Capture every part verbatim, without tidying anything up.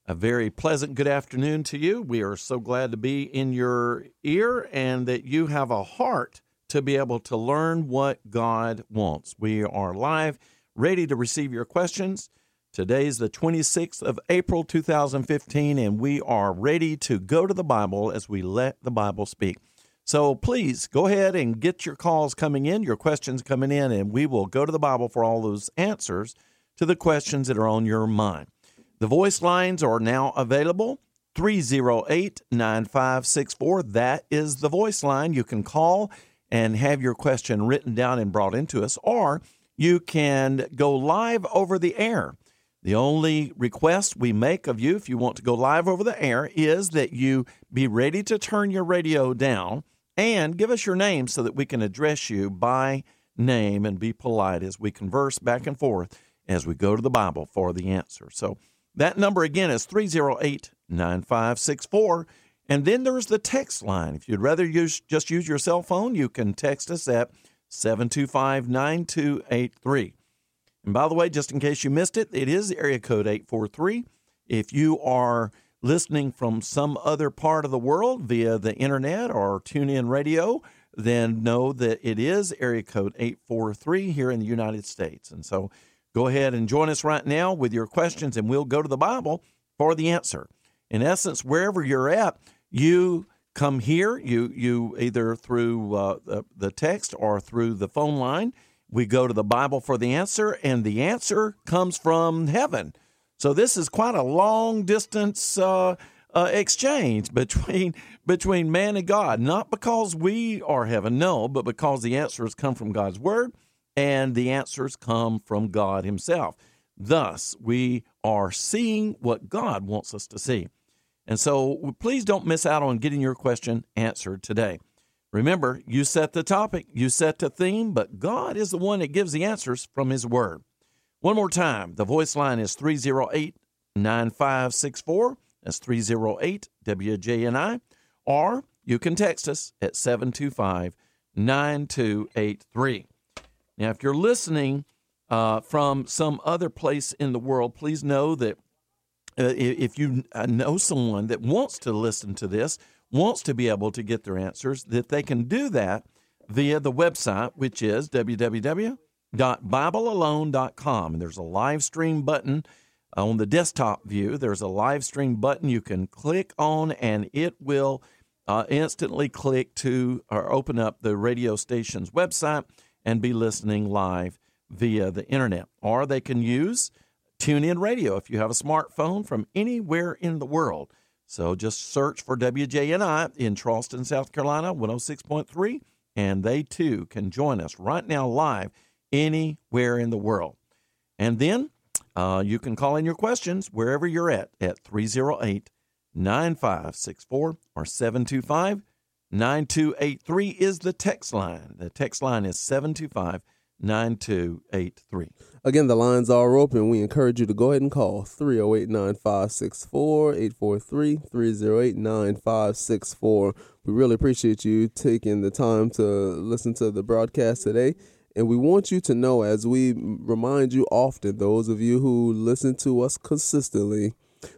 A very pleasant good afternoon to you. We are so glad to be in your ear and that you have a heart to be able to learn what God wants. We are live, ready to receive your questions. Today's the twenty-sixth of April, two thousand fifteen, and we are ready to go to the Bible as we let the Bible speak. So please go ahead and get your calls coming in, your questions coming in, and we will go to the Bible for all those answers to the questions that are on your mind. The voice lines are now available, three oh eight, nine five six four. That is the voice line. You can call and have your question written down and brought into us, or you can go live over the air. The only request we make of you, if you want to go live over the air, is that you be ready to turn your radio down and give us your name so that we can address you by name and be polite as we converse back and forth as we go to the Bible for the answer. So that number again is three oh eight, nine five six four. And then there's the text line. If you'd rather use just use your cell phone, you can text us at seven two five, nine two eight three. And by the way, just in case you missed it, it is area code eight four three. If you are listening from some other part of the world via the internet or TuneIn Radio, then know that it is area code eight four three here in the United States. And so go ahead and join us right now with your questions, and we'll go to the Bible for the answer. In essence, wherever you're at, you come here, you you either through uh, the, the text or through the phone line. We go to the Bible for the answer, and the answer comes from heaven. So this is quite a long-distance uh, uh, exchange between between man and God, not because we are heaven, no, but because the answers come from God's Word, and the answers come from God himself. Thus, we are seeing what God wants us to see. And so please don't miss out on getting your question answered today. Remember, you set the topic, you set the theme, but God is the one that gives the answers from his word. One more time, the voice line is three oh eight, nine five six four. That's three oh eight, W J N I. Or you can text us at seven two five, nine two eight three. Now, if you're listening uh, from some other place in the world, please know that uh, if you know someone that wants to listen to this, wants to be able to get their answers, that they can do that via the website, which is w w w dot bible alone dot com. And there's a live stream button on the desktop view. There's a live stream button you can click on, and it will uh, instantly click to or open up the radio station's website and be listening live via the internet. Or they can use TuneIn Radio if you have a smartphone from anywhere in the world. So just search for W J N I in Charleston, South Carolina, one oh six point three, and they too can join us right now live anywhere in the world. And then uh, you can call in your questions wherever you're at at three oh eight, nine five six four or seven two five, nine two eight three is the text line. The text line is seven two five, nine two eight three. Again, the lines are open. We encourage you to go ahead and call three oh eight, nine five six four, eight four three, three oh eight, nine five six four. We really appreciate you taking the time to listen to the broadcast today. And we want you to know, as we remind you often, those of you who listen to us consistently,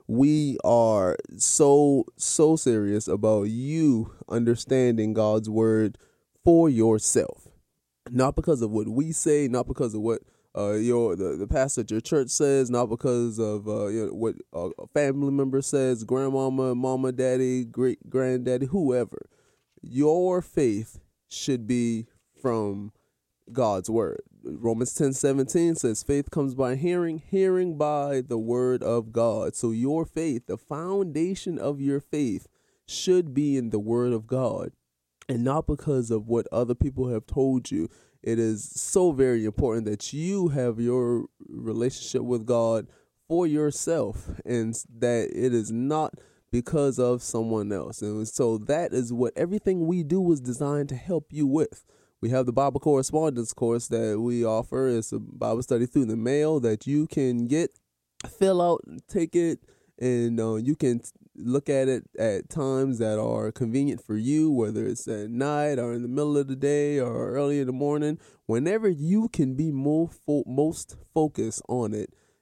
we are so, so serious about you understanding God's word for yourself. Not because of what we say, not because of what uh, your the, the pastor at your church says, not because of uh, you know, what a family member says, grandmama, mama, daddy, great granddaddy, whoever. Your faith should be from God's word. Romans ten seventeen says faith comes by hearing, hearing by the word of God. So your faith, the foundation of your faith, should be in the word of God, and not because of what other people have told you. It is so very important that you have your relationship with God for yourself, and that it is not because of someone else. And so that is what everything we do was designed to help you with. We have the Bible correspondence course that we offer. It's a Bible study through the mail that you can get, fill out, take it, and uh, you can look at it at times that are convenient for you, whether it's at night or in the middle of the day or early in the morning, whenever you can be more fo- most focused on it.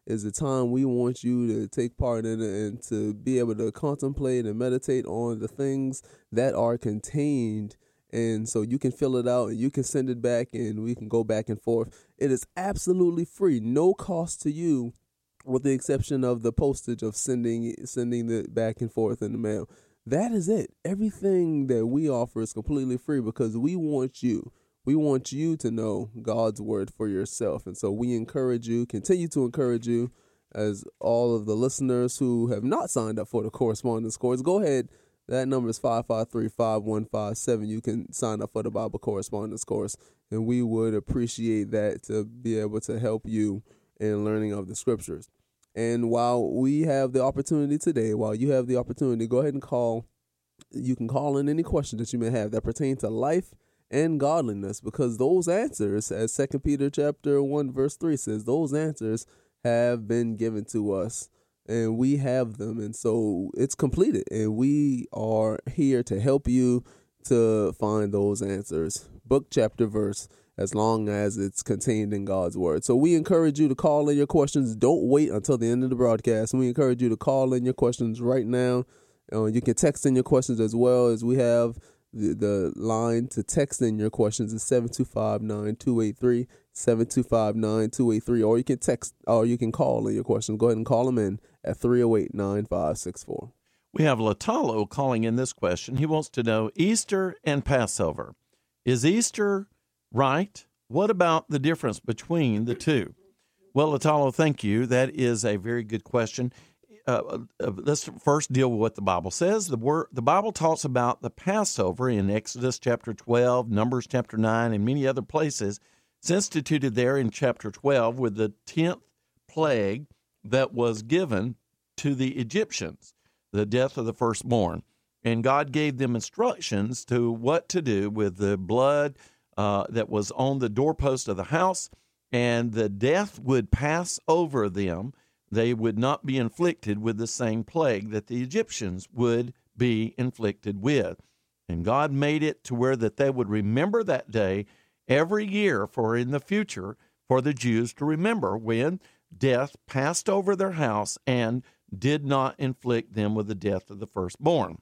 is a time we want you to take part in and to be able to contemplate and meditate on the things that are contained. And so you can fill it out and you can send it back and we can go back and forth. It is absolutely free, no cost to you, with the exception of the postage of sending sending it back and forth in the mail. That is it. Everything that we offer is completely free because we want you. We want you to know God's word for yourself. And so we encourage you, continue to encourage you, as all of the listeners who have not signed up for the correspondence course, go ahead. That number is five five three, five one five seven. You can sign up for the Bible correspondence course, and we would appreciate that to be able to help you in learning of the scriptures. And while we have the opportunity today, while you have the opportunity, go ahead and call. You can call in any questions that you may have that pertain to life and godliness, because those answers, as Second Peter chapter one verse three says, those answers have been given to us and we have them, and so it's completed, and we are here to help you to find those answers, book, chapter, verse, as long as it's contained in God's word. So we encourage you to call in your questions. Don't wait until the end of the broadcast. We encourage you to call in your questions right now. Uh, you can text in your questions as well, as we have the, the line to text in your questions is seven two five, nine two eight three, seven two five, nine two eight three, or you can text, or you can call in your questions. Go ahead and call them in at three oh eight, nine five six four. We have Latalo calling in this question. He wants to know Easter and Passover. Is Easter right? What about the difference between the two? Well, Latalo, thank you. That is a very good question. Uh, uh, let's first deal with what the Bible says. The word, the Bible talks about the Passover in Exodus chapter twelve, Numbers chapter nine, and many other places. It's instituted there in chapter twelve with the tenth plague that was given to the Egyptians, the death of the firstborn. And God gave them instructions to what to do with the blood uh, that was on the doorpost of the house, and the death would pass over them. They would not be inflicted with the same plague that the Egyptians would be inflicted with. And God made it to where that they would remember that day every year for in the future for the Jews to remember when death passed over their house and did not inflict them with the death of the firstborn.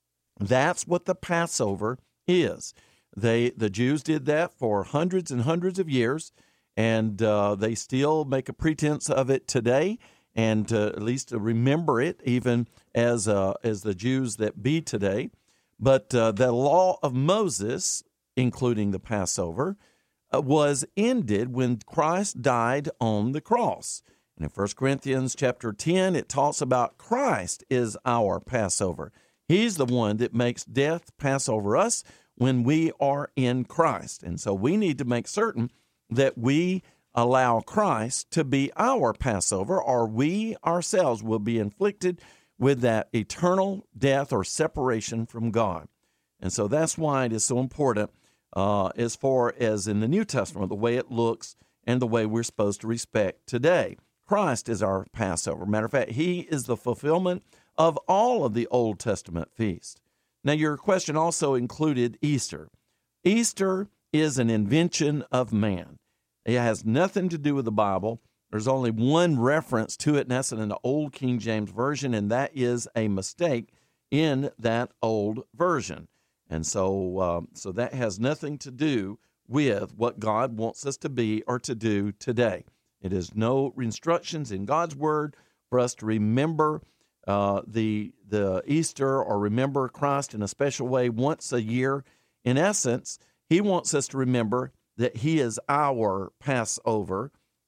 That's what the Passover is. They, the Jews did that for hundreds and hundreds of years, and uh, they still make a pretense of it today, and uh, at least to remember it, even as uh, as the Jews that be today. But uh, the law of Moses, including the Passover, uh, was ended when Christ died on the cross. And in First Corinthians chapter ten, it talks about Christ is our Passover. He's the one that makes death pass over us when we are in Christ. And so we need to make certain that we allow Christ to be our Passover, or we ourselves will be inflicted with that eternal death or separation from God. And so that's why it is so important uh, as far as in the New Testament, the way it looks and the way we're supposed to respect today. Christ is our Passover. Matter of fact, he is the fulfillment of all of the Old Testament feasts. Now, your question also included Easter. Easter is an invention of man. It has nothing to do with the Bible. There's only one reference to it, and that's in the Old King James Version, and that is a mistake in that old version. And so, um, so that has nothing to do with what God wants us to be or to do today. It is no instructions in God's Word for us to remember uh, the the Easter or remember Christ in a special way once a year. In essence, he wants us to remember that he is our Passover,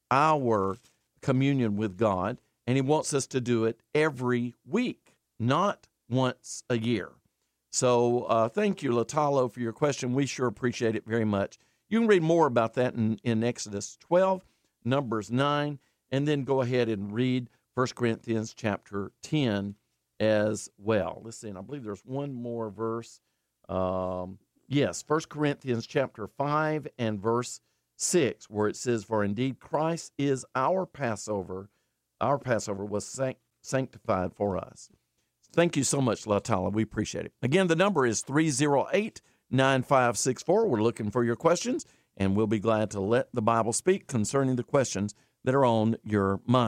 our communion with God, and he wants us to do it every week, not once a year. So uh, thank you, Latalo, for your question. We sure appreciate it very much. You can read more about that in, in Exodus twelve, Numbers nine, and then go ahead and read First Corinthians chapter ten as well. Let's see, and I believe there's one more verse. Um, yes, First Corinthians chapter five and verse six, where it says, "For indeed Christ is our Passover. Our Passover was sanct- sanctified for us." Thank you so much, Latala. We appreciate it. Again, the number is three oh eight, nine five six four. We're looking for your questions, and we'll be glad to let the Bible speak concerning the questions that are on your mind.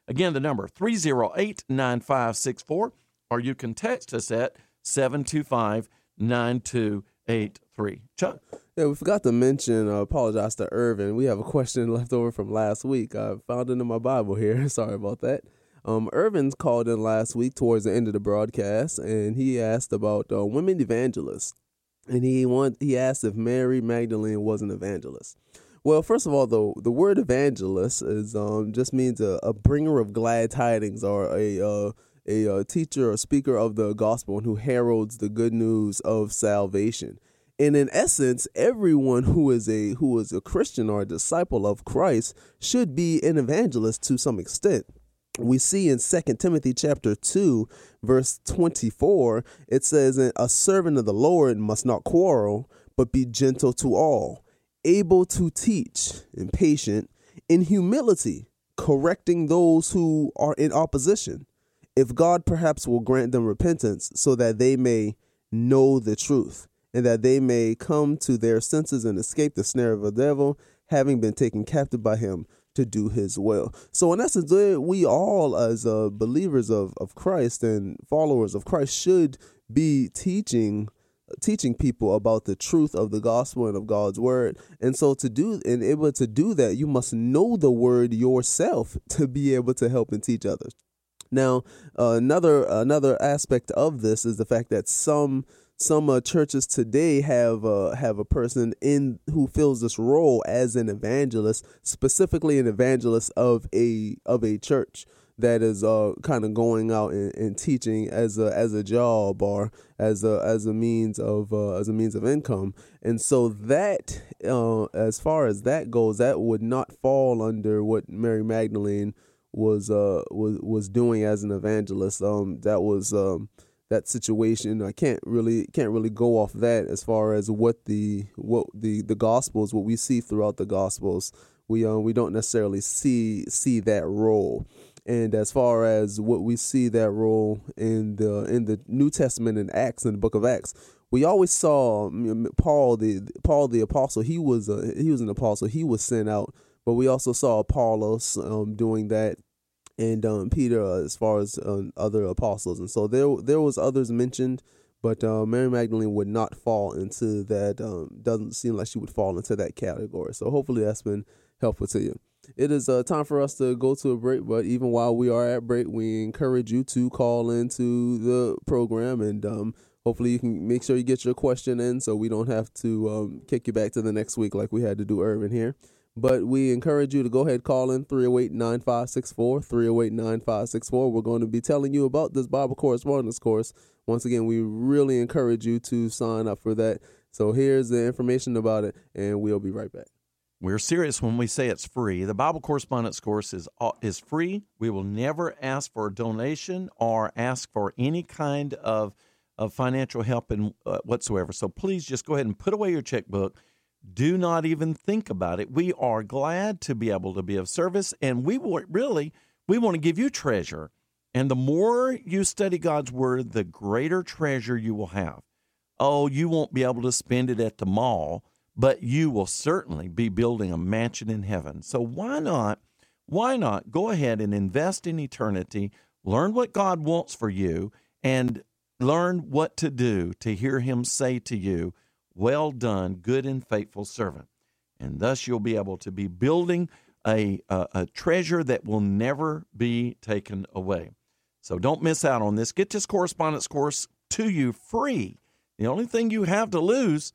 Again, the number three oh eight, nine five six four, or you can text us at seven two five, nine two eight three. Chuck? Yeah, we forgot to mention, uh, apologize to Irvin. We have a question left over from last week. I found it in my Bible here. Sorry about that. Um, Irvin's called in last week towards the end of the broadcast, and he asked about uh, women evangelists. And he want, he asked if Mary Magdalene was an evangelist. Well, first of all, the the word evangelist is um just means a, a bringer of glad tidings, or a uh, a, a teacher or speaker of the gospel, and who heralds the good news of salvation. And in essence, everyone who is a who is a Christian or a disciple of Christ should be an evangelist to some extent. We see in Second Timothy chapter two, verse twenty-four, it says, "A servant of the Lord must not quarrel, but be gentle to all, able to teach, and patient, in humility, correcting those who are in opposition, if God perhaps will grant them repentance, so that they may know the truth, and that they may come to their senses and escape the snare of the devil, having been taken captive by him to do his will." So in essence, we all, as uh, believers of, of Christ and followers of Christ, should be teaching teaching people about the truth of the gospel and of God's word. And so to do and able to do that, you must know the word yourself to be able to help and teach others. Now, uh, another another aspect of this is the fact that some some uh, churches today have uh, have a person in who fills this role as an evangelist, specifically an evangelist of a of a church that is uh, kind of going out and, and teaching as a as a job or as a as a means of uh, as a means of income. And so that uh, as far as that goes, that would not fall under what Mary Magdalene was uh was was doing as an evangelist. Um, that was um. that situation. I can't really can't really go off that as far as what the what the, the Gospels, what we see throughout the Gospels. We um we don't necessarily see see that role. And as far as what we see that role in the in the New Testament in Acts, in the book of Acts, we always saw Paul the Paul the apostle. He was a, he was an apostle. He was sent out, but we also saw Apollos um, doing that, and um, Peter uh, as far as uh, other apostles. And so there there was others mentioned, but uh, Mary Magdalene would not fall into that. Um, doesn't seem like she would fall into that category. So hopefully that's been helpful to you. It is uh, time for us to go to a break, but even while we are at break, we encourage you to call into the program, and um, hopefully you can make sure you get your question in so we don't have to um, kick you back to the next week like we had to do Irvin here. But we encourage you to go ahead, call in three oh eight, nine five six four, three oh eight, nine five six four. We're going to be telling you about this Bible correspondence course. Once again, we really encourage you to sign up for that. So here's the information about it, and we'll be right back. We're serious when we say it's free. The Bible correspondence course is is free. We will never ask for a donation or ask for any kind of, of financial help in, uh, whatsoever. So please just go ahead and put away your checkbook. Do not even think about it. We are glad to be able to be of service, and we will really, we want to give you treasure. And the more you study God's Word, the greater treasure you will have. Oh, you won't be able to spend it at the mall, but you will certainly be building a mansion in heaven. So why not, why not go ahead and invest in eternity, learn what God wants for you, and learn what to do to hear Him say to you, "Well done, good and faithful servant." And thus you'll be able to be building a, a, a treasure that will never be taken away. So don't miss out on this. Get this correspondence course to you free. The only thing you have to lose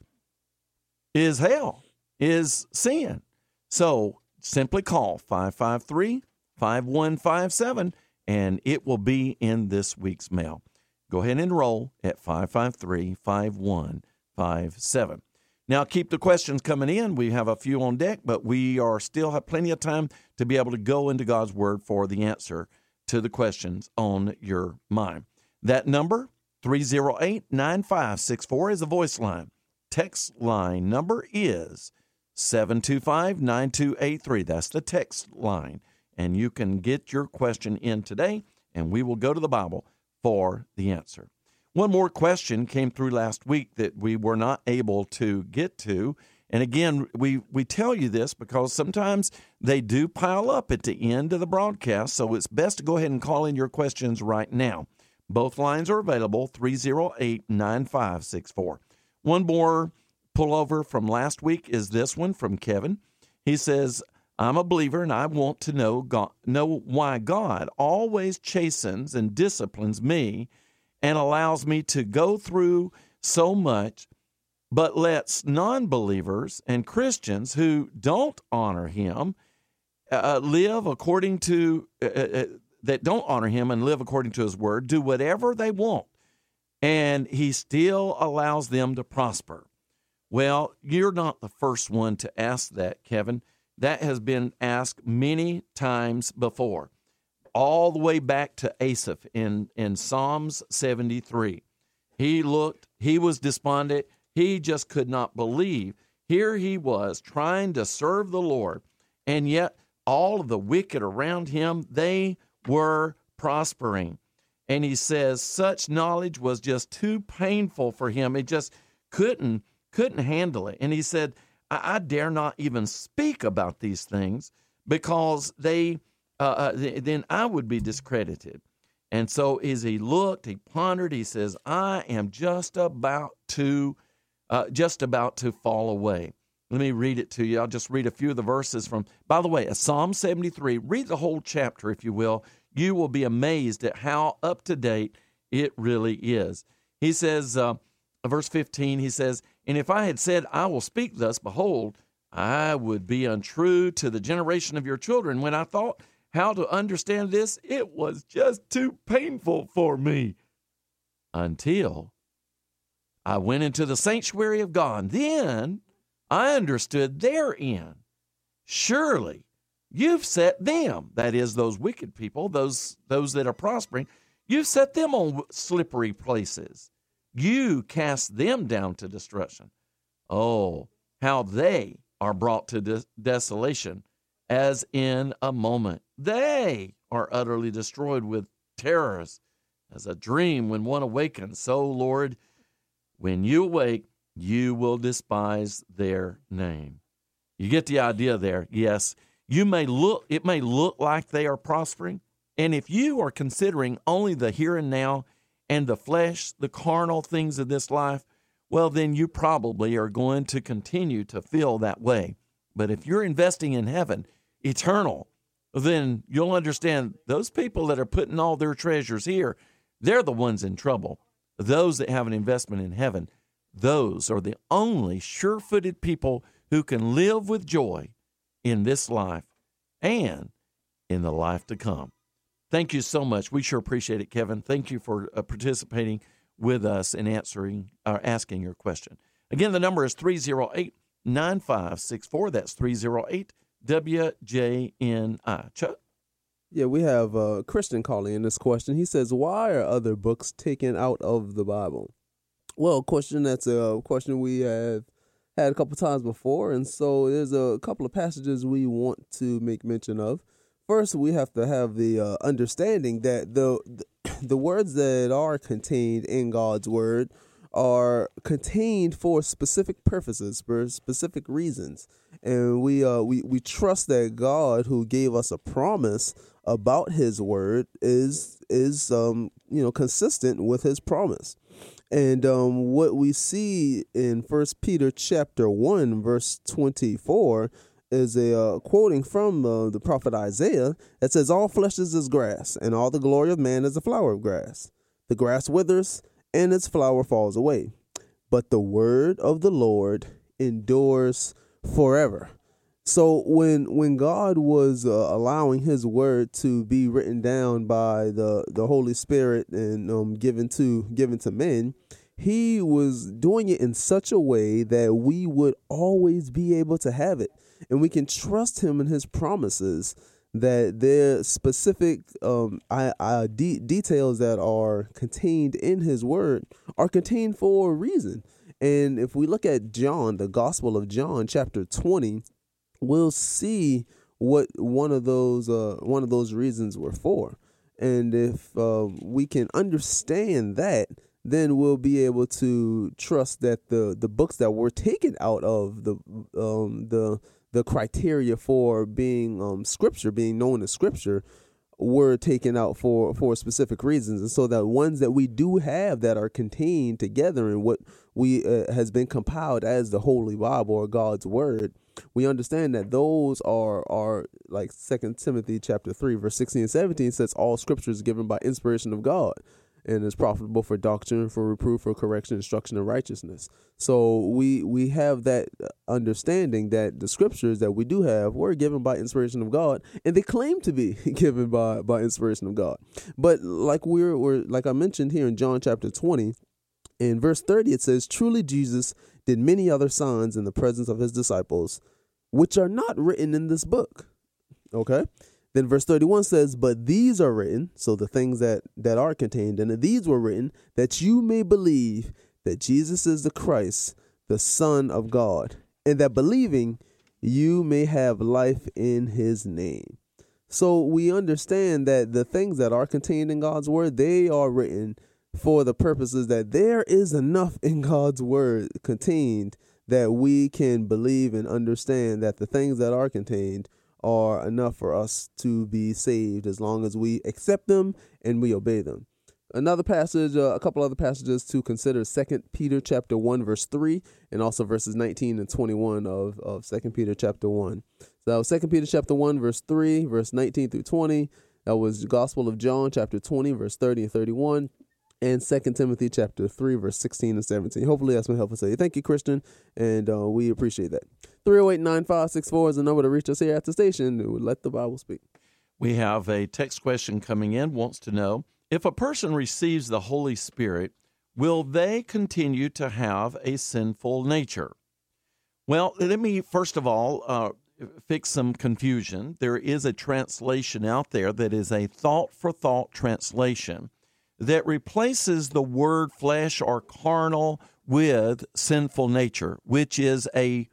is hell, is sin. So simply call five five three, five one five seven, and it will be in this week's mail. Go ahead and enroll at five five three, five one five seven. Now, keep the questions coming in. We have a few on deck, but we are still have plenty of time to be able to go into God's Word for the answer to the questions on your mind. That number, three oh eight, nine five six four, is a voice line. Text line number is seven two five, nine two eight three. That's the text line. And you can get your question in today, and we will go to the Bible for the answer. One more question came through last week that we were not able to get to, And again, we, we tell you this because sometimes they do pile up at the end of the broadcast, so it's best to go ahead and call in your questions right now. Both lines are available, three oh eight, nine five six four. One more pullover from last week is this one from Kevin. He says, I'm a believer and I want to know God, know why God always chastens and disciplines me and allows me to go through so much, but lets non-believers and Christians who don't honor him uh, live according to, uh, uh, that don't honor him and live according to his word, do whatever they want, and he still allows them to prosper. Well, you're not the first one to ask that, Kevin. That has been asked many times before, all the way back to Asaph in, in Psalms seventy-three. He looked, he was despondent. He just could not believe. Here he was trying to serve the Lord, and yet all of the wicked around him, they were prospering. And he says such knowledge was just too painful for him. It just couldn't, couldn't handle it. And he said, I, I dare not even speak about these things because they, uh, uh, th- then I would be discredited. And so as he looked, he pondered, he says, I am just about to Uh, just about to fall away. Let me read it to you. I'll just read a few of the verses from, by the way, Psalm seventy-three. Read the whole chapter, if you will. You will be amazed at how up-to-date it really is. He says, uh, verse fifteen, he says, and if I had said, I will speak thus, behold, I would be untrue to the generation of your children. When I thought how to understand this, it was just too painful for me. Until I went into the sanctuary of God. Then I understood their end. Surely you've set them, that is, those wicked people, those, those that are prospering, you've set them on slippery places. You cast them down to destruction. Oh, how they are brought to des- desolation as in a moment. They are utterly destroyed with terrors as a dream when one awakens. So, Lord, when you awake, you will despise their name. You get the idea there. Yes, you may look, it may look like they are prospering. And if you are considering only the here and now and the flesh, the carnal things of this life, well, then you probably are going to continue to feel that way. But if you're investing in heaven, eternal, then you'll understand those people that are putting all their treasures here, they're the ones in trouble. Those that have an investment in heaven, those are the only sure-footed people who can live with joy in this life and in the life to come. Thank you so much. We sure appreciate it, Kevin. Thank you for uh, participating with us and answering or asking your question. Again, the number is three oh eight, nine five six four. That's three oh eight W J N I. Chuck? Yeah, we have uh, Christian calling in this question. He says, why are other books taken out of the Bible? Well, question, that's a question we have had a couple times before, and so there's a couple of passages we want to make mention of. First, we have to have the uh, understanding that the, the words that are contained in God's word are contained for specific purposes, for specific reasons. And we uh we, we trust that God, who gave us a promise about his word, is is um you know consistent with his promise. And um what we see in First Peter chapter one verse twenty-four is a uh, quoting from uh, the prophet Isaiah that says, all flesh is as grass, and all the glory of man is a flower of grass. The grass withers, and its flower falls away, but the word of the Lord endures forever. So when when God was uh, allowing his word to be written down by the, the Holy Spirit and um, given to given to men, he was doing it in such a way that we would always be able to have it. And we can trust him in his promises, that their specific um, I, I, de- details that are contained in his word are contained for a reason. And if we look at John, the Gospel of John, chapter twenty, we'll see what one of those uh, one of those reasons were for. And if uh, we can understand that, then we'll be able to trust that the, the books that were taken out of the um, the the criteria for being um, scripture, being known as scripture, were taken out for, for specific reasons. And so that ones that we do have that are contained together in what we uh, has been compiled as the Holy Bible or God's Word, we understand that those are are like Second Timothy chapter three, verse sixteen and seventeen says all scripture is given by inspiration of God and is profitable for doctrine, for reproof, for correction, instruction, and righteousness. So we we have that understanding that the scriptures that we do have were given by inspiration of God, and they claim to be given by, by inspiration of God. But like we're, we're like I mentioned here in John chapter twenty, in verse thirty, it says, "Truly Jesus did many other signs in the presence of his disciples, which are not written in this book." Okay. Then verse thirty-one says, "But these are written," so the things that, that are contained in it, "these were written that you may believe that Jesus is the Christ, the Son of God, and that believing you may have life in his name." So we understand that the things that are contained in God's word, they are written for the purposes that there is enough in God's word contained that we can believe and understand that the things that are contained are enough for us to be saved as long as we accept them and we obey them. Another passage, uh, a couple other passages to consider, Second Peter chapter one, verse three, and also verses nineteen and twenty-one of, of Second Peter chapter one. So Second Peter chapter one, verse three, verse nineteen through twenty. That was the Gospel of John chapter twenty, verse thirty and thirty-one. And Second Timothy chapter three, verse sixteen and seventeen. Hopefully that's been helpful to you. Thank you, Christian, and uh, we appreciate that. three oh eight, nine five six four is the number to reach us here at the station. Let the Bible speak. We have a text question coming in, wants to know, if a person receives the Holy Spirit, will they continue to have a sinful nature? Well, let me first of all uh, fix some confusion. There is a translation out there that is a thought-for-thought translation that replaces the word flesh or carnal with sinful nature, which is a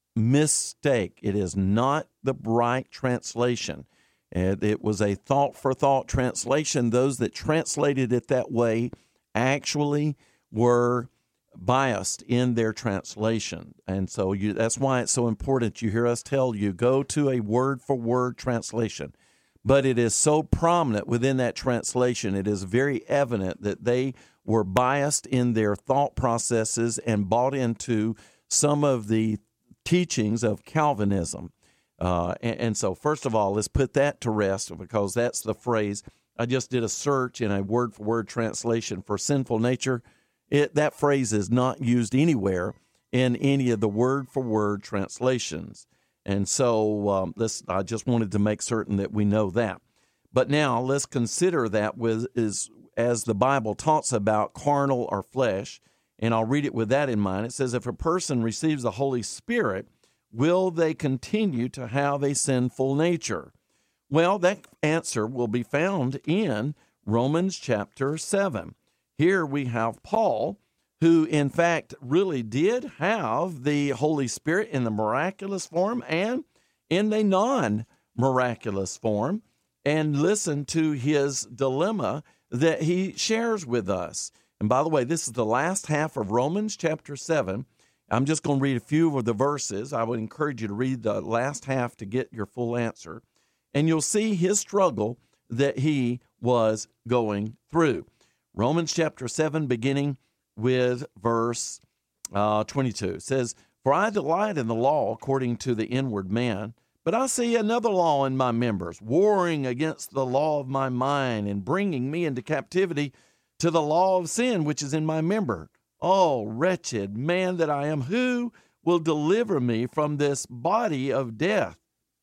mistake. It is not the right translation. And it was a thought-for-thought translation. Those that translated it that way actually were biased in their translation. And so you, that's why it's so important. You hear us tell you, go to a word-for-word translation. But it is so prominent within that translation, it is very evident that they were biased in their thought processes and bought into some of the teachings of Calvinism. Uh, and, and so, first of all, let's put that to rest, because that's the phrase. I just did a search in a word-for-word translation for sinful nature. It, that phrase is not used anywhere in any of the word-for-word translations. And so um, this, I just wanted to make certain that we know that. But now let's consider that with is as the Bible talks about carnal or flesh, and I'll read it with that in mind. It says, if a person receives the Holy Spirit, will they continue to have a sinful nature? Well, that answer will be found in Romans chapter seven. Here we have Paul, who in fact really did have the Holy Spirit in the miraculous form and in the non-miraculous form. And listen to his dilemma that he shares with us. And by the way, this is the last half of Romans chapter seven. I'm just going to read a few of the verses. I would encourage you to read the last half to get your full answer. And you'll see his struggle that he was going through. Romans chapter seven, beginning with verse uh, twenty-two. It says, "For I delight in the law according to the inward man, but I see another law in my members, warring against the law of my mind and bringing me into captivity to the law of sin which is in my member. Oh, wretched man that I am, who will deliver me from this body of death?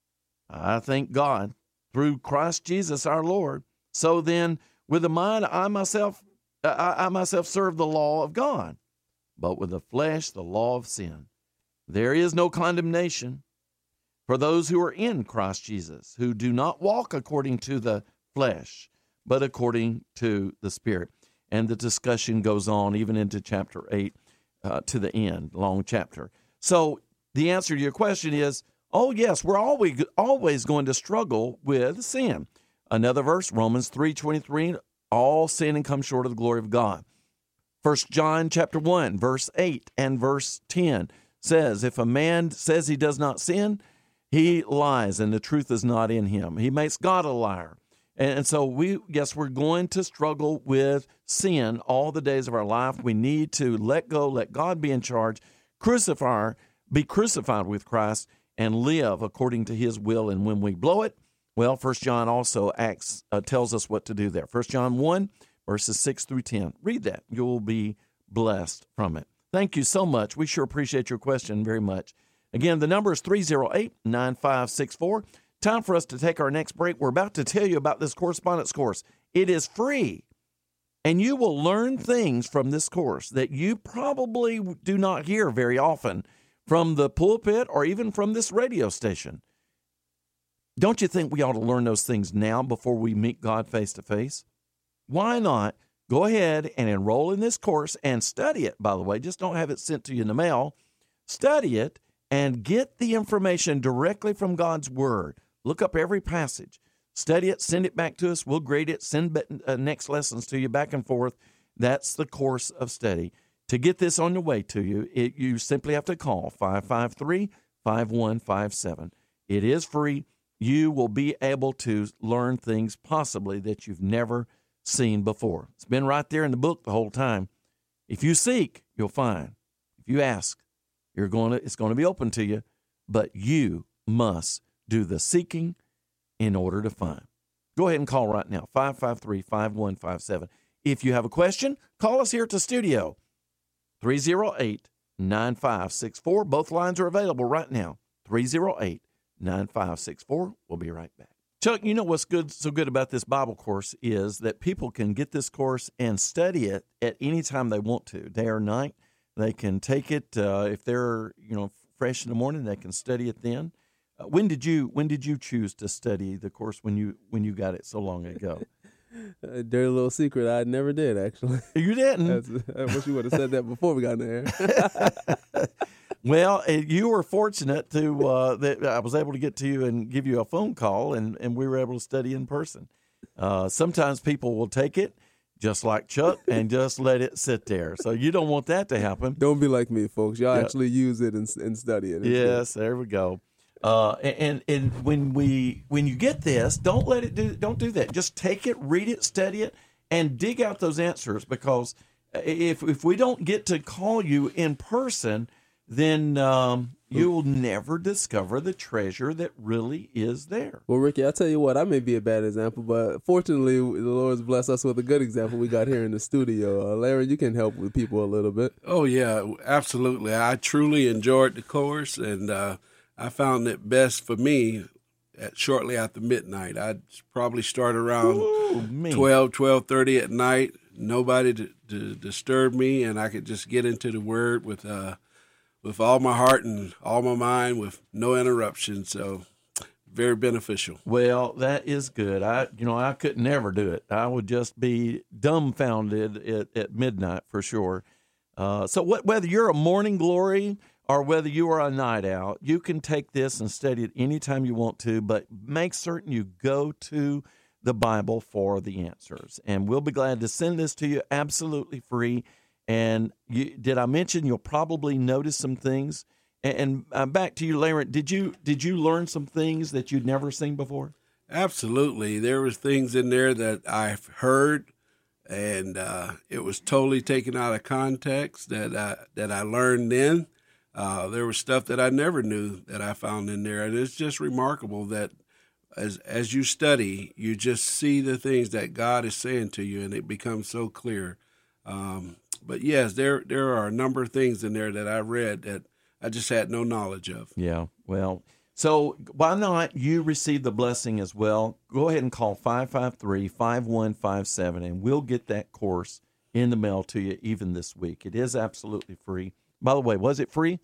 I thank God through Christ Jesus our Lord. So then, with the mind, I myself, I, I myself serve the law of God, but with the flesh, the law of sin. There is no condemnation for those who are in Christ Jesus, who do not walk according to the flesh, but according to the Spirit." And the discussion goes on even into chapter eight uh, to the end, long chapter. So the answer to your question is, oh, yes, we're always, always going to struggle with sin. Another verse, Romans three twenty-three, all sin and come short of the glory of God. First John chapter one, verse eight and verse ten says, if a man says he does not sin, he lies and the truth is not in him. He makes God a liar. And so we, yes, we're going to struggle with sin all the days of our life. We need to let go, let God be in charge, crucify, be crucified with Christ, and live according to his will. And when we blow it, well, First John also acts, uh, tells us what to do there. First John one, verses six through ten. Read that. You'll be blessed from it. Thank you so much. We sure appreciate your question very much. Again, the number is three oh eight, nine five six four. Time for us to take our next break. We're about to tell you about this correspondence course. It is free, and you will learn things from this course that you probably do not hear very often from the pulpit or even from this radio station. Don't you think we ought to learn those things now before we meet God face to face? Why not go ahead and enroll in this course and study it, by the way. Just don't have it sent to you in the mail. Study it and get the information directly from God's Word. Look up every passage. Study it, send it back to us. We'll grade it, send uh, next lessons to you back and forth. That's the course of study. To get this on the way to you, it, you simply have to call five five three, five one five seven. It is free. You will be able to learn things possibly that you've never seen before. It's been right there in the book the whole time. If you seek, you'll find. If you ask, you're going to, it's going to be open to you, but you must do the seeking in order to find. Go ahead and call right now, five five three, five one five seven. If you have a question, call us here at the studio, three oh eight, nine five six four. Both lines are available right now, three oh eight, nine five six four. We'll be right back. Chuck, you know what's good, so good about this Bible course is that people can get this course and study it at any time they want to, day or night. They can take it uh, if they're you know fresh in the morning. They can study it then. Uh, when did you when did you choose to study the course when you when you got it so long ago? A dirty little secret, I never did, actually. You didn't? That's, I wish you would have said that before we got in the air. Well, you were fortunate to uh, that I was able to get to you and give you a phone call, and, and we were able to study in person. Uh, sometimes people will take it, just like Chuck, and just let it sit there. So you don't want that to happen. Don't be like me, folks. Y'all Yeah. actually use it and, and study it. It's Yes, there we go. Uh, and and when we when you get this, don't let it do don't do that. Just take it, read it, study it, and dig out those answers. Because if if we don't get to call you in person, then um, you will never discover the treasure that really is there. Well, Ricky, I'll tell you what, I may be a bad example, but fortunately, the Lord's blessed us with a good example we got here in the studio. Uh, Larry, you can help with people a little bit. Oh, yeah, absolutely. I truly enjoyed the course, and uh, I found it best for me at shortly after midnight. I'd probably start around Ooh, me. twelve, twelve thirty at night, nobody to, to disturb me, and I could just get into the Word with uh, with all my heart and all my mind with no interruption. So very beneficial. Well, that is good. I, you know, I could never do it. I would just be dumbfounded at, at midnight for sure. Uh, so what, whether you're a morning glory or whether you are a night out, you can take this and study it anytime you want to, but make certain you go to the Bible for the answers. And we'll be glad to send this to you absolutely free. And you, did I mention you'll probably notice some things? And, and uh, back to you, Larry. Did you did you learn some things that you'd never seen before? Absolutely. There was things in there that I've heard, and uh, it was totally taken out of context that I, that I learned then. Uh, there was stuff that I never knew that I found in there, and it's just remarkable that as as you study, you just see the things that God is saying to you, and it becomes so clear. Um, but yes, there there are a number of things in there that I read that I just had no knowledge of. Yeah, well, so why not you receive the blessing as well? Go ahead and call five five three, five one five seven, and we'll get that course in the mail to you even this week. It is absolutely free. By the way, was it free?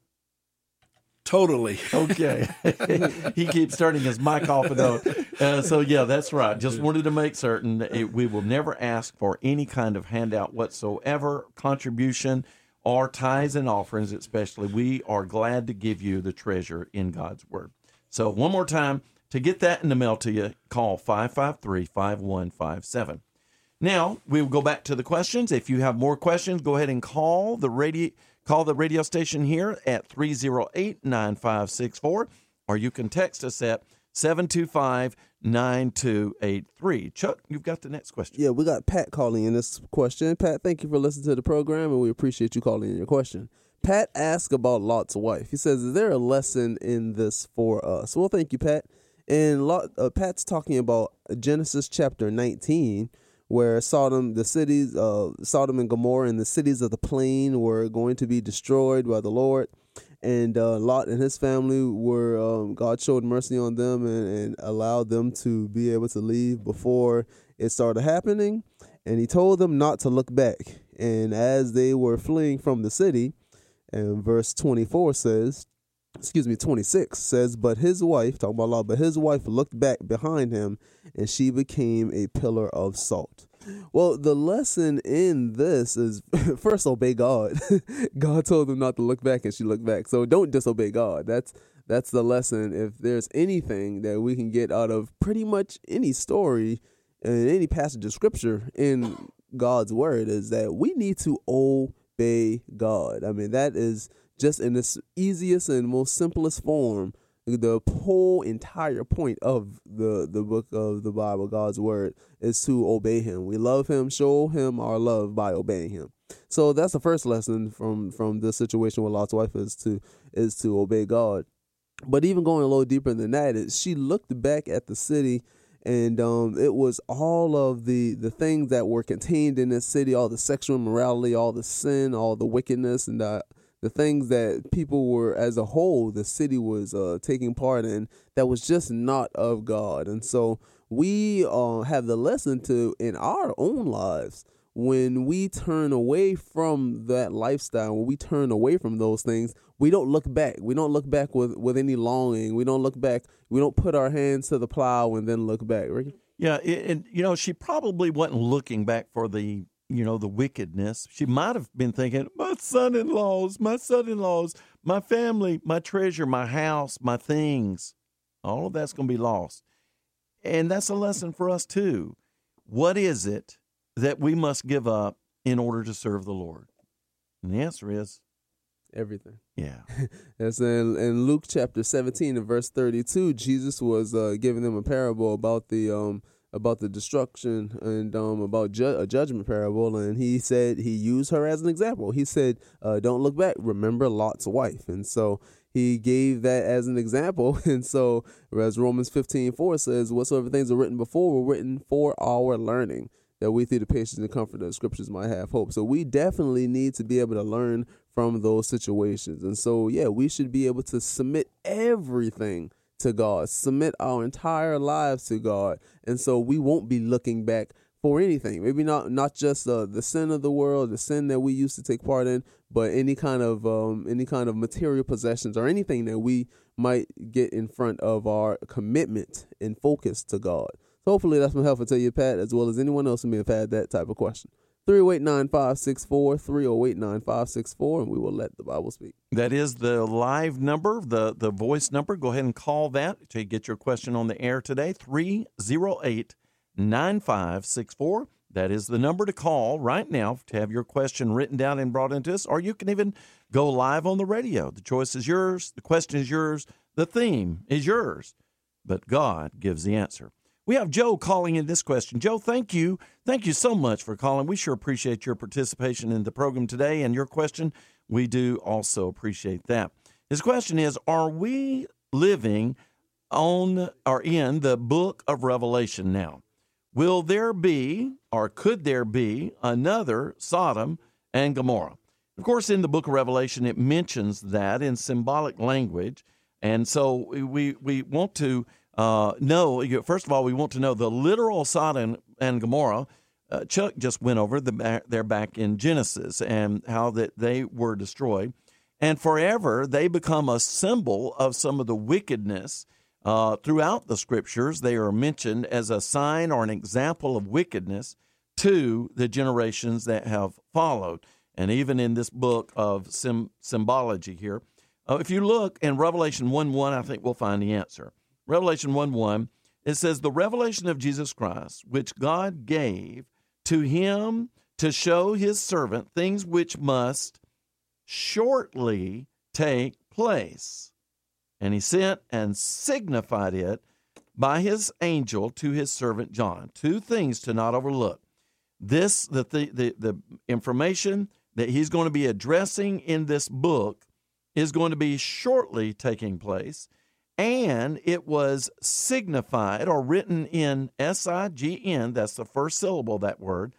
Totally. Okay. He keeps turning his mic off and on. Uh, so, yeah, that's right. Just wanted to make certain that it, we will never ask for any kind of handout whatsoever, contribution, or tithes and offerings especially. We are glad to give you the treasure in God's Word. So, one more time, to get that in the mail to you, call five five three, five one five seven. Now, we will go back to the questions. If you have more questions, go ahead and call the radio, call the radio station here at three oh eight, nine five six four, or you can text us at seven two five, nine two eight three. Chuck, you've got the next question. Yeah, we got Pat calling in this question. Pat, thank you for listening to the program, and we appreciate you calling in your question. Pat asked about Lot's wife. He says, is there a lesson in this for us? Well, thank you, Pat. And Lot, uh, Pat's talking about Genesis chapter nineteen, where Sodom, the cities, uh, Sodom and Gomorrah and the cities of the plain were going to be destroyed by the Lord. And uh, Lot and his family were, um, God showed mercy on them and, and allowed them to be able to leave before it started happening. And he told them not to look back. And as they were fleeing from the city, and verse twenty-four says, excuse me, twenty-six says, but his wife, talking about Lot, but his wife looked back behind him, and she became a pillar of salt. Well, the lesson in this is, first, obey God. God told them not to look back, and she looked back. So don't disobey God. That's that's the lesson. If there's anything that we can get out of pretty much any story and any passage of scripture in God's word, is that we need to obey God. I mean, that is just in its easiest and most simplest form, the whole entire point of the, the book of the Bible, God's word, is to obey him. We love him, show him our love by obeying him. So that's the first lesson from, from this situation with Lot's wife, is to is to obey God. But even going a little deeper than that, is she looked back at the city, and um, it was all of the, the things that were contained in this city, all the sexual immorality, all the sin, all the wickedness, and the the things that people were, as a whole, the city was uh, taking part in, that was just not of God. And so we uh, have the lesson to, in our own lives, when we turn away from that lifestyle, when we turn away from those things, we don't look back. We don't look back with, with any longing. We don't look back. We don't put our hands to the plow and then look back. Ricky? Yeah, and, you know, she probably wasn't looking back for the you know, the wickedness. She might have been thinking, my son-in-laws, my son-in-laws, my family, my treasure, my house, my things. All of that's going to be lost. And that's a lesson for us too. What is it that we must give up in order to serve the Lord? And the answer is everything. Yeah. That's in, in Luke chapter seventeen and verse thirty-two, Jesus was uh, giving them a parable about the um about the destruction and um, about ju- a judgment parable. And he said, he used her as an example. He said, uh, don't look back. Remember Lot's wife. And so he gave that as an example. And so as Romans fifteen four says, whatsoever things are written before were written for our learning, that we through the patience and comfort of the scriptures might have hope. So we definitely need to be able to learn from those situations. And so, yeah, we should be able to submit everything to God, submit our entire lives to God, and so we won't be looking back for anything. Maybe not not just uh, the sin of the world, the sin that we used to take part in, but any kind of um, any kind of material possessions or anything that we might get in front of our commitment and focus to God. So hopefully that's been helpful to you, Pat, as well as anyone else who may have had that type of question. three oh eight, nine five six four, three oh eight, nine five six four, and we will let the Bible speak. That is the live number, the, the voice number. Go ahead and call that to get your question on the air today, three oh eight, nine five six four. That is the number to call right now to have your question written down and brought into us, or you can even go live on the radio. The choice is yours. The question is yours. The theme is yours, but God gives the answer. We have Joe calling in this question. Joe, thank you. Thank you so much for calling. We sure appreciate your participation in the program today and your question. We do also appreciate that. His question is, are we living on or in the book of Revelation now? Will there be, or could there be, another Sodom and Gomorrah? Of course, in the book of Revelation, it mentions that in symbolic language. And so we, we want to Uh, no, first of all, we want to know the literal Sodom and Gomorrah. Uh, Chuck just went over the they're back in Genesis and how that they were destroyed, and forever they become a symbol of some of the wickedness uh, throughout the Scriptures. They are mentioned as a sign or an example of wickedness to the generations that have followed, and even in this book of sim- symbology here, uh, if you look in Revelation one one, I think we'll find the answer. Revelation one one, it says, the revelation of Jesus Christ, which God gave to him to show his servant things which must shortly take place. And he sent and signified it by his angel to his servant John. Two things to not overlook. This, the, the, the, the information that he's going to be addressing in this book is going to be shortly taking place, and it was signified or written in S I G N, that's the first syllable of that word,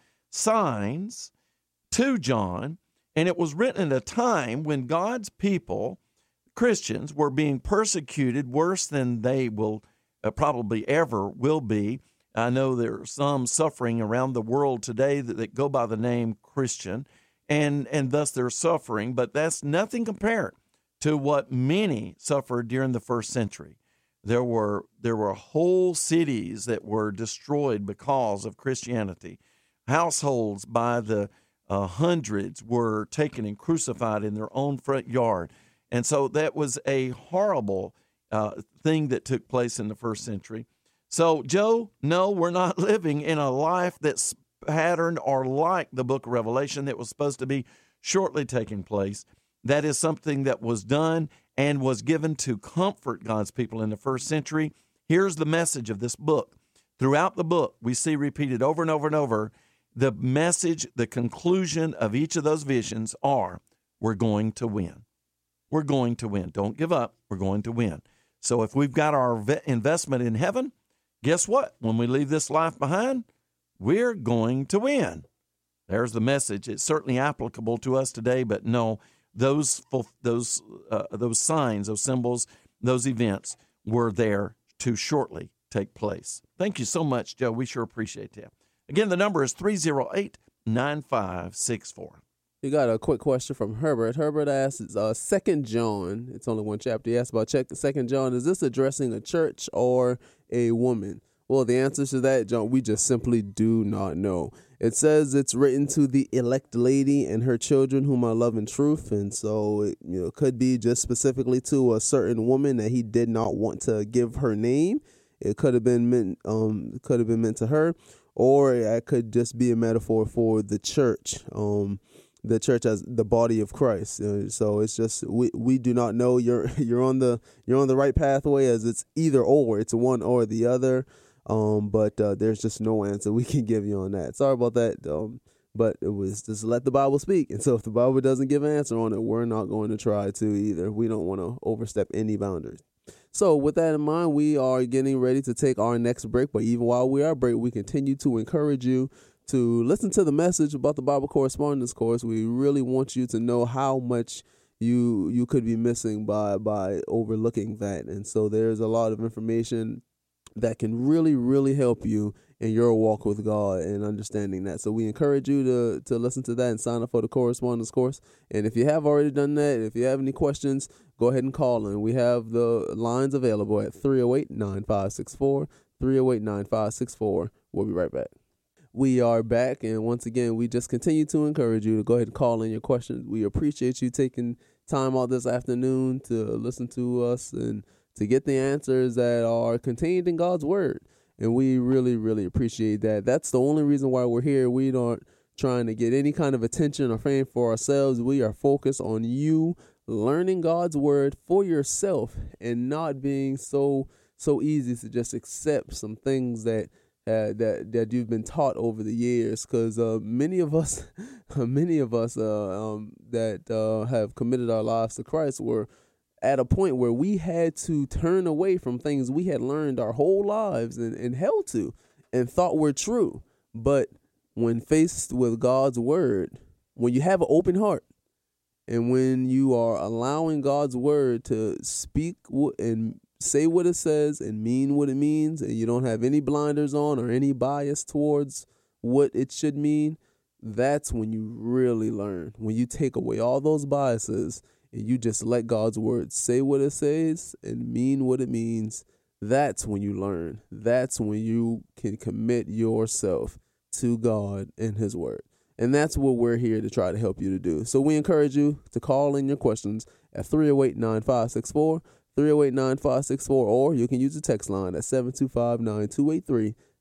signs, to John, and it was written at a time when God's people, Christians, were being persecuted worse than they will uh, probably ever will be. I know there are some suffering around the world today that, that go by the name Christian, and, and thus they're suffering, but that's nothing compared to what many suffered during the first century. There were there were whole cities that were destroyed because of Christianity. Households by the uh, hundreds were taken and crucified in their own front yard. And so that was a horrible uh, thing that took place in the first century. So, Joe, no, we're not living in a life that's patterned or like the book of Revelation that was supposed to be shortly taking place. That is something that was done and was given to comfort God's people in the first century. Here's the message of this book. Throughout the book, we see repeated over and over and over, the message, the conclusion of each of those visions are, we're going to win. We're going to win. Don't give up. We're going to win. So if we've got our investment in heaven, guess what? When we leave this life behind, we're going to win. There's the message. It's certainly applicable to us today, but no, those those uh, those signs, those symbols, those events were there to shortly take place. Thank you so much, Joe. We sure appreciate that. Again, the number is three oh eight, nine five six four. You got a quick question from Herbert. Herbert asks, uh, Second John, it's only one chapter. He asks about check Second John. Is this addressing a church or a woman? Well, the answer to that, John, we just simply do not know. It says it's written to the elect lady and her children whom I love in truth. And so it you know, could be just specifically to a certain woman that he did not want to give her name. It could have been meant, um, could have been meant to her, or it could just be a metaphor for the church, um, the church as the body of Christ. Uh, so it's just we, we do not know. You're you're on the you're on the right pathway, as it's either or. It's one or the other. Um, but uh, there's just no answer we can give you on that. Sorry about that. Um, but it was just let the Bible speak. And so if the Bible doesn't give an answer on it, we're not going to try to either. We don't want to overstep any boundaries. So with that in mind, we are getting ready to take our next break. But even while we are break, we continue to encourage you to listen to the message about the Bible Correspondence Course. We really want you to know how much you you could be missing by by overlooking that. And so there's a lot of information that can really, really help you in your walk with God and understanding that. So we encourage you to to listen to that and sign up for the correspondence course. And if you have already done that, if you have any questions, go ahead and call in. We have the lines available at three oh eight, nine five six four, three oh eight, nine five six four. We'll be right back. We are back, and once again, we just continue to encourage you to go ahead and call in your questions. We appreciate you taking time out this afternoon to listen to us and to get the answers that are contained in God's word. And we really, really appreciate that. That's the only reason why we're here. We aren't trying to get any kind of attention or fame for ourselves. We are focused on you learning God's word for yourself and not being so so easy to just accept some things that uh, that that you've been taught over the years. Because uh, many of us, many of us uh, um, that uh, have committed our lives to Christ were at a point where we had to turn away from things we had learned our whole lives and, and held to and thought were true. But when faced with God's word, when you have an open heart and when you are allowing God's word to speak and say what it says and mean what it means, and you don't have any blinders on or any bias towards what it should mean, that's when you really learn. When you take away all those biases and you just let God's word say what it says and mean what it means, that's when you learn. That's when you can commit yourself to God and his word. And that's what we're here to try to help you to do. So we encourage you to call in your questions at three oh eight, nine five six four, three oh eight, nine five six four, or you can use the text line at seven two five, nine two eight three,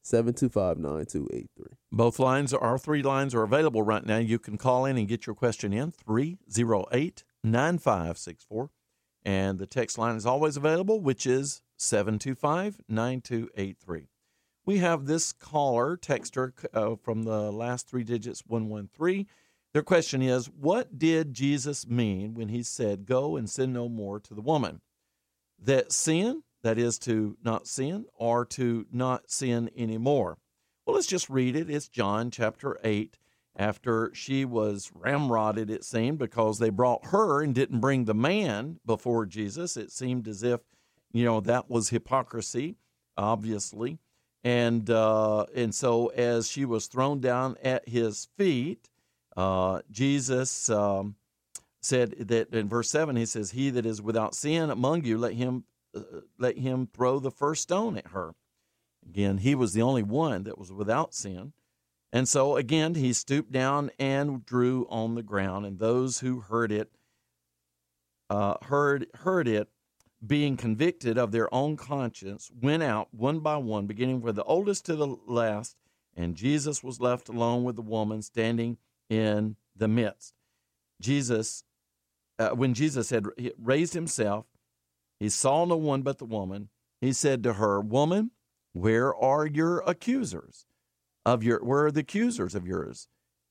seven two five, nine two eight three. Both lines, our three lines are available right now. You can call in and get your question in, three oh eight, nine five six four. And the text line is always available, which is seven two five, nine two eight three. We have this caller, texter uh, from the last three digits, one one three. Their question is, what did Jesus mean when he said, go and sin no more to the woman? That sin, that is to not sin, or to not sin anymore? Well, let's just read it. It's John chapter eight. After she was ramrodded, it seemed, because they brought her and didn't bring the man before Jesus. It seemed as if, you know, that was hypocrisy, obviously. And uh, and so as she was thrown down at his feet, uh, Jesus um, said that in verse seven, he says, he that is without sin among you, let him uh, let him throw the first stone at her. Again, he was the only one that was without sin. And so, again, he stooped down and drew on the ground, and those who heard it, uh, heard heard it, being convicted of their own conscience, went out one by one, beginning with the oldest to the last, and Jesus was left alone with the woman standing in the midst. Jesus, uh, when Jesus had raised himself, he saw no one but the woman. He said to her, woman, where are your accusers? Of your, where are the accusers of yours?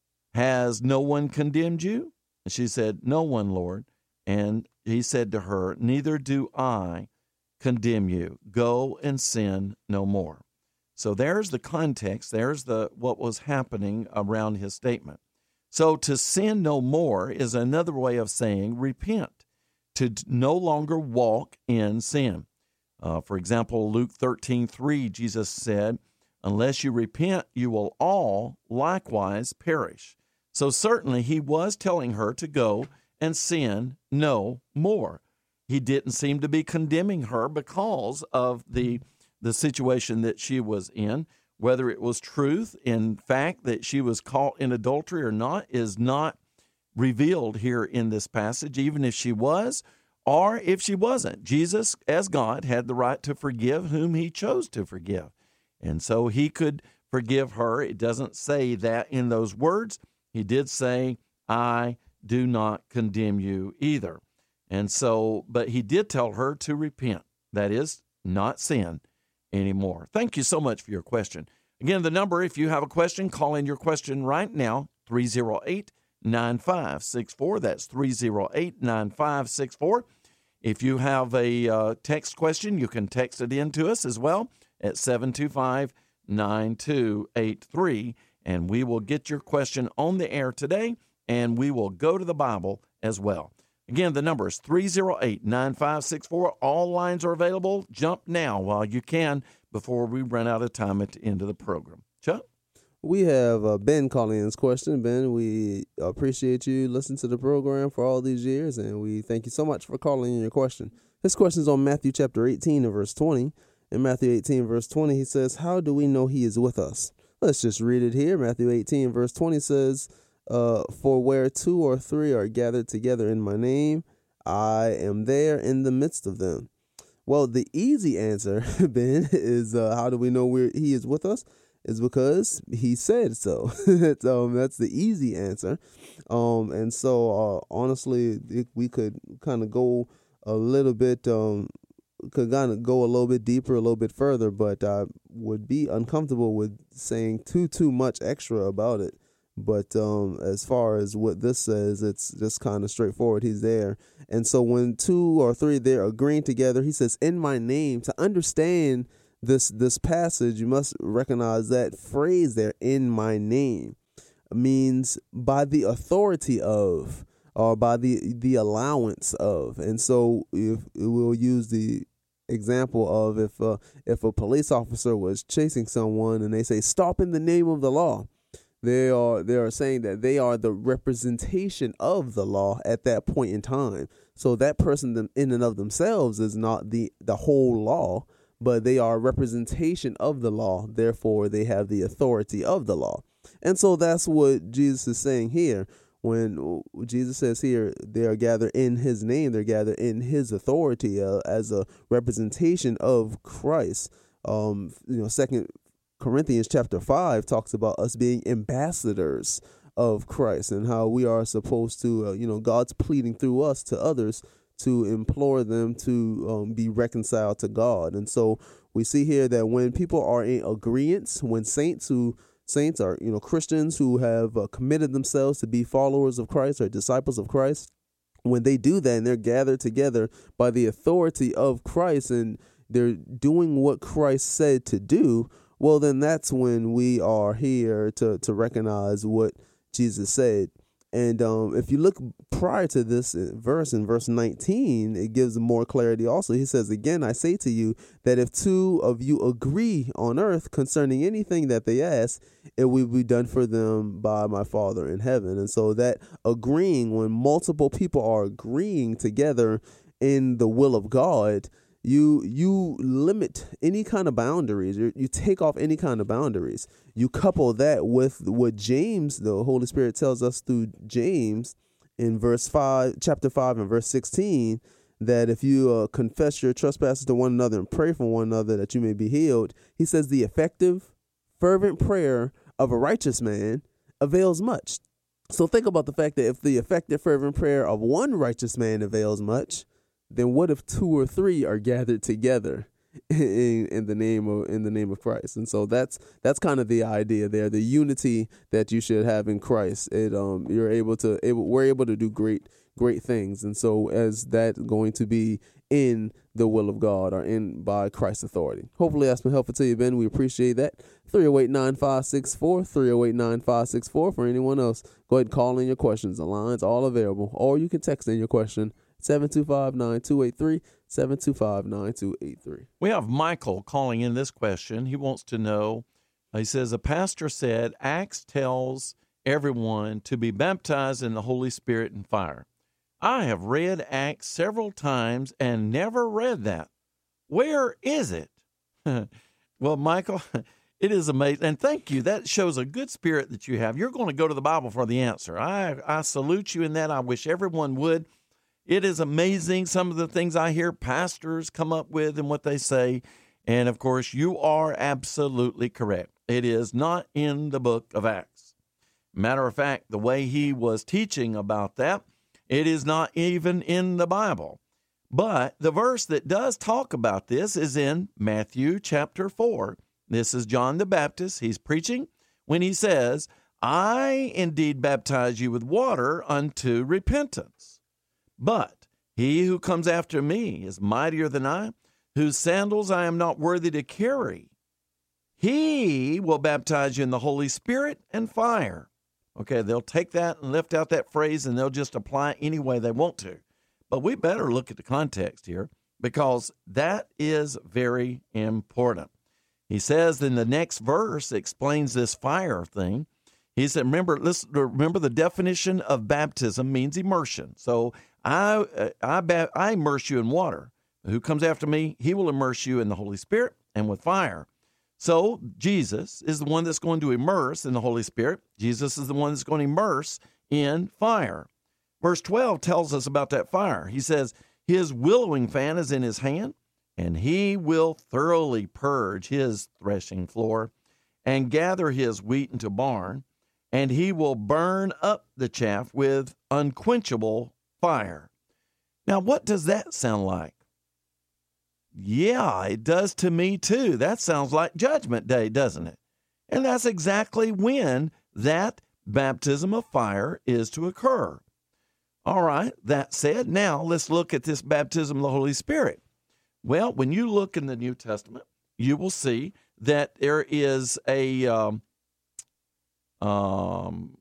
Has no one condemned you? And she said, no one, Lord. And he said to her, neither do I condemn you. Go and sin no more. So there's the context. There's the what was happening around his statement. So to sin no more is another way of saying repent, to no longer walk in sin. Uh, for example, Luke thirteen three, Jesus said, unless you repent, you will all likewise perish. So certainly he was telling her to go and sin no more. He didn't seem to be condemning her because of the, the situation that she was in. Whether it was truth, in fact, that she was caught in adultery or not, is not revealed here in this passage, even if she was or if she wasn't. Jesus, as God, had the right to forgive whom he chose to forgive. And so he could forgive her. It doesn't say that in those words. He did say, I do not condemn you either. And so, but he did tell her to repent. That is, not sin anymore. Thank you so much for your question. Again, the number, if you have a question, call in your question right now, three oh eight, nine five six four. That's three oh eight, nine five six four. If you have a uh, text question, you can text it in to us as well at seven two five, nine two eight three, and we will get your question on the air today, and we will go to the Bible as well. Again, the number is three oh eight, nine five six four. All lines are available. Jump now while you can before we run out of time at the end of the program. Chuck? We have uh, Ben calling in his question. Ben, we appreciate you listening to the program for all these years, and we thank you so much for calling in your question. His question is on Matthew chapter eighteen and verse twenty. In Matthew eighteen, verse twenty, he says, how do we know he is with us? Let's just read it here. Matthew eighteen, verse twenty says, uh, for where two or three are gathered together in my name, I am there in the midst of them. Well, the easy answer, Ben, is uh, how do we know we're, he is with us? Is because he said so. um, that's the easy answer. Um, and so, uh, honestly, it, we could kind of go a little bit um, could kind of go a little bit deeper, a little bit further, but I would be uncomfortable with saying too, too much extra about it. But um, as far as what this says, it's just kind of straightforward. He's there. And so when two or three there agreeing together, he says, in my name. To understand this this passage, you must recognize that phrase there, in my name, means by the authority of, or by the the allowance of. And so if we'll use the example of if uh, if a police officer was chasing someone and they say, stop in the name of the law, they are they are saying that they are the representation of the law at that point in time. So that person in and of themselves is not the the whole law, but they are a representation of the law. Therefore, they have the authority of the law. And so that's what Jesus is saying here. When Jesus says here, they are gathered in his name, they're gathered in his authority uh, as a representation of Christ. Um, you know, Second Corinthians chapter five talks about us being ambassadors of Christ and how we are supposed to, uh, you know, God's pleading through us to others to implore them to um, be reconciled to God. And so we see here that when people are in agreement, when saints who saints are, you know, Christians who have uh, committed themselves to be followers of Christ or disciples of Christ, when they do that and they're gathered together by the authority of Christ and they're doing what Christ said to do, well, then that's when we are here to, to recognize what Jesus said. And um, if you look prior to this verse, in verse nineteen, it gives more clarity also. He says, again, I say to you that if two of you agree on earth concerning anything that they ask, it will be done for them by my Father in heaven. And so that agreeing, when multiple people are agreeing together in the will of God, You you limit any kind of boundaries. You, you take off any kind of boundaries. You couple that with what James, the Holy Spirit tells us through James in verse five, chapter five and verse sixteen, that if you uh, confess your trespasses to one another and pray for one another that you may be healed, he says the effective, fervent prayer of a righteous man avails much. So think about the fact that if the effective, fervent prayer of one righteous man avails much, then what if two or three are gathered together in, in the name of in the name of Christ? And so that's that's kind of the idea there, the unity that you should have in Christ. It um you're able to able, we're able to do great great things, and so as that's going to be in the will of God or in by Christ's authority. Hopefully that's been helpful to you, Ben. We appreciate that. three oh eight, nine five six four, three oh eight, nine five six four. For anyone else, go ahead and call in your questions. The line's all available, or you can text in your question. seven two five, nine two eight three, seven two five, nine two eight three. We have Michael calling in this question. He wants to know, he says, a pastor said Acts tells everyone to be baptized in the Holy Spirit and fire. I have read Acts several times and never read that. Where is it? Well, Michael, it is amazing. And thank you. That shows a good spirit that you have. You're going to go to the Bible for the answer. I, I salute you in that. I wish everyone would. It is amazing, some of the things I hear pastors come up with and what they say. And, of course, you are absolutely correct. It is not in the book of Acts. Matter of fact, the way he was teaching about that, it is not even in the Bible. But the verse that does talk about this is in Matthew chapter four. This is John the Baptist. He's preaching when he says, I indeed baptize you with water unto repentance. But he who comes after me is mightier than I, whose sandals I am not worthy to carry. He will baptize you in the Holy Spirit and fire. Okay, they'll take that and lift out that phrase and they'll just apply it any way they want to. But we better look at the context here because that is very important. He says in the next verse, explains this fire thing. He said, remember, listen, remember the definition of baptism means immersion. So I, I, I immerse you in water. Who comes after me, he will immerse you in the Holy Spirit and with fire. So Jesus is the one that's going to immerse in the Holy Spirit. Jesus is the one that's going to immerse in fire. Verse twelve tells us about that fire. He says, his winnowing fan is in his hand, and he will thoroughly purge his threshing floor and gather his wheat into barn, and he will burn up the chaff with unquenchable fire. Now, what does that sound like? Yeah, it does to me too. That sounds like Judgment Day, doesn't it? And that's exactly when that baptism of fire is to occur. All right, that said, now let's look at this baptism of the Holy Spirit. Well, when you look in the New Testament, you will see that there is a um, um,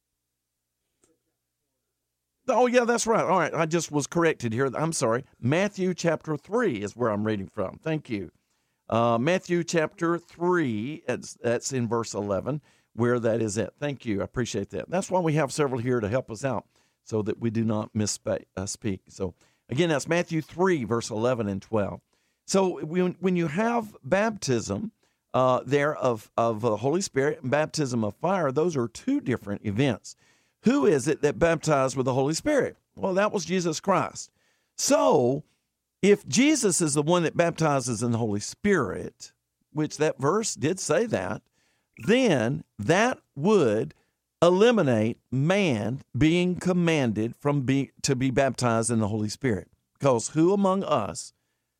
Oh, yeah, that's right. All right, I just was corrected here. I'm sorry. Matthew chapter three is where I'm reading from. Thank you. Uh, Matthew chapter three, that's, that's in verse eleven, where that is at. Thank you. I appreciate that. That's why we have several here to help us out so that we do not misspeak. Uh, speak. So, again, that's Matthew three, verse eleven and twelve. So when, when you have baptism uh, there of, of the Holy Spirit and baptism of fire, those are two different events. Who is it that baptized with the Holy Spirit? Well, that was Jesus Christ. So if Jesus is the one that baptizes in the Holy Spirit, which that verse did say that, then that would eliminate man being commanded from be, to be baptized in the Holy Spirit. Because who among us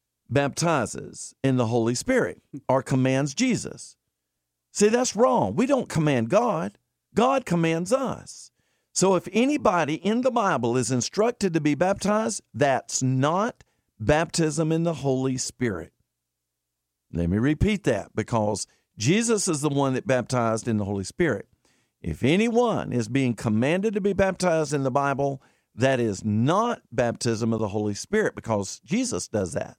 baptizes in the Holy Spirit or commands Jesus? See, that's wrong. We don't command God. God commands us. So if anybody in the Bible is instructed to be baptized, that's not baptism in the Holy Spirit. Let me repeat that, because Jesus is the one that baptized in the Holy Spirit. If anyone is being commanded to be baptized in the Bible, that is not baptism of the Holy Spirit, because Jesus does that.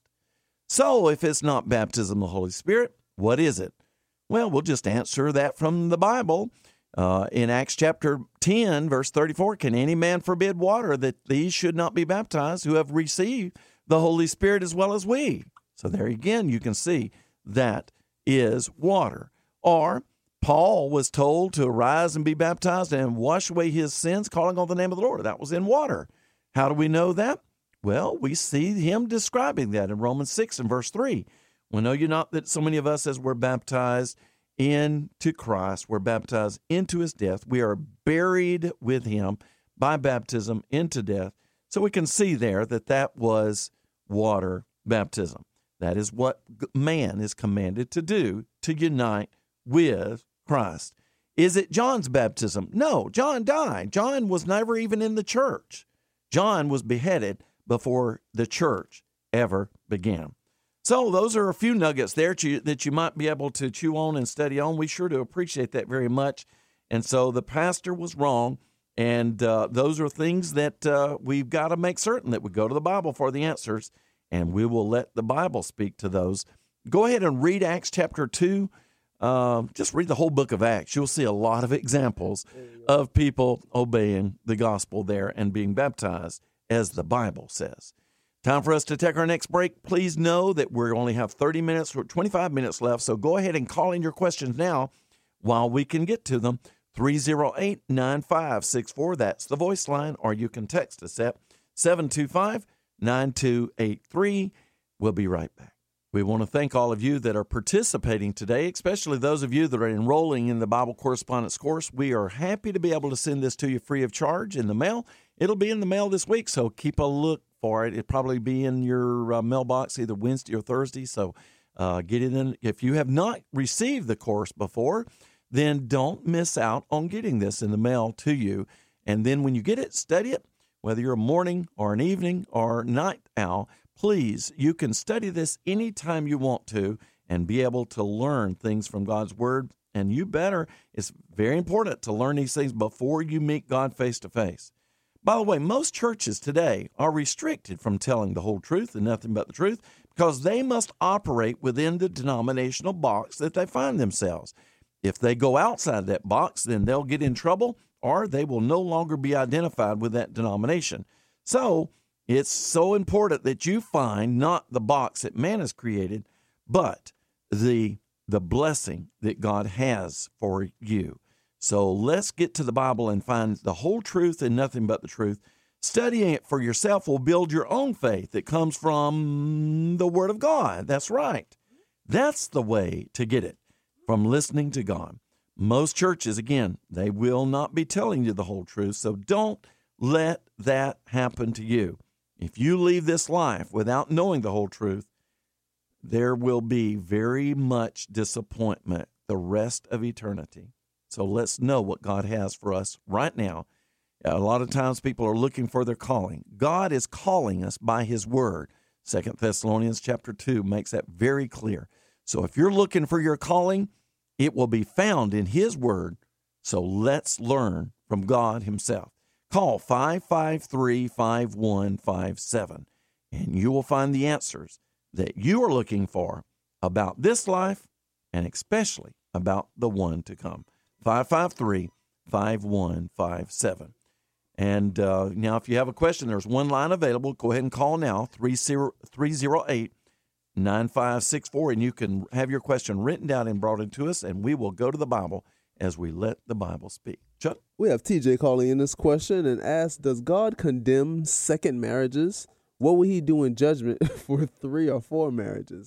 So if it's not baptism of the Holy Spirit, what is it? Well, we'll just answer that from the Bible. Uh, in Acts chapter ten, verse thirty-four, can any man forbid water that these should not be baptized who have received the Holy Spirit as well as we? So there again, you can see that is water. Or Paul was told to arise and be baptized and wash away his sins, calling on the name of the Lord. That was in water. How do we know that? Well, we see him describing that in Romans six and verse three. Well, know you not that so many of us as were baptized into Christ, were baptized into his death. We are buried with him by baptism into death. So we can see there that that was water baptism. That is what man is commanded to do, to unite with Christ. Is it John's baptism? No, John died. John was never even in the church. John was beheaded before the church ever began. So those are a few nuggets there to, that you might be able to chew on and study on. We sure do appreciate that very much. And so the pastor was wrong, and uh, those are things that uh, we've got to make certain that we go to the Bible for the answers, and we will let the Bible speak to those. Go ahead and read Acts chapter two. Uh, just read the whole book of Acts. You'll see a lot of examples of people obeying the gospel there and being baptized, as the Bible says. Time for us to take our next break. Please know that we only have thirty minutes or twenty-five minutes left, so go ahead and call in your questions now while we can get to them. three oh eight, nine five six four, that's the voice line, or you can text us at seven two five, nine two eight three. We'll be right back. We want to thank all of you that are participating today, especially those of you that are enrolling in the Bible Correspondence course. We are happy to be able to send this to you free of charge in the mail. It'll be in the mail this week, so keep a look for it. It'll probably be in your uh, mailbox either Wednesday or Thursday, so uh, get it in. If you have not received the course before, then don't miss out on getting this in the mail to you. And then when you get it, study it, whether you're a morning or an evening or night owl. Please, you can study this anytime you want to and be able to learn things from God's Word. And you better, it's very important to learn these things before you meet God face to face. By the way, most churches today are restricted from telling the whole truth and nothing but the truth because they must operate within the denominational box that they find themselves. If they go outside that box, then they'll get in trouble or they will no longer be identified with that denomination. So it's so important that you find not the box that man has created, but the the blessing that God has for you. So let's get to the Bible and find the whole truth and nothing but the truth. Studying it for yourself will build your own faith that comes from the Word of God. That's right. That's the way to get it, from listening to God. Most churches, again, they will not be telling you the whole truth, so don't let that happen to you. If you leave this life without knowing the whole truth, there will be very much disappointment the rest of eternity. So let's know what God has for us right now. A lot of times people are looking for their calling. God is calling us by His Word. Second Thessalonians chapter two makes that very clear. So if you're looking for your calling, it will be found in His Word. So let's learn from God Himself. Call five five three, five one five seven, and you will find the answers that you are looking for about this life and especially about the one to come. five five three, five one five seven. And uh, now if you have a question, there's one line available. Go ahead and call now, three oh eight, nine five six four, and you can have your question written down and brought into us, and we will go to the Bible as we let the Bible speak. Chuck? We have T J calling in this question and asks, does God condemn second marriages? What will He do in judgment for three or four marriages?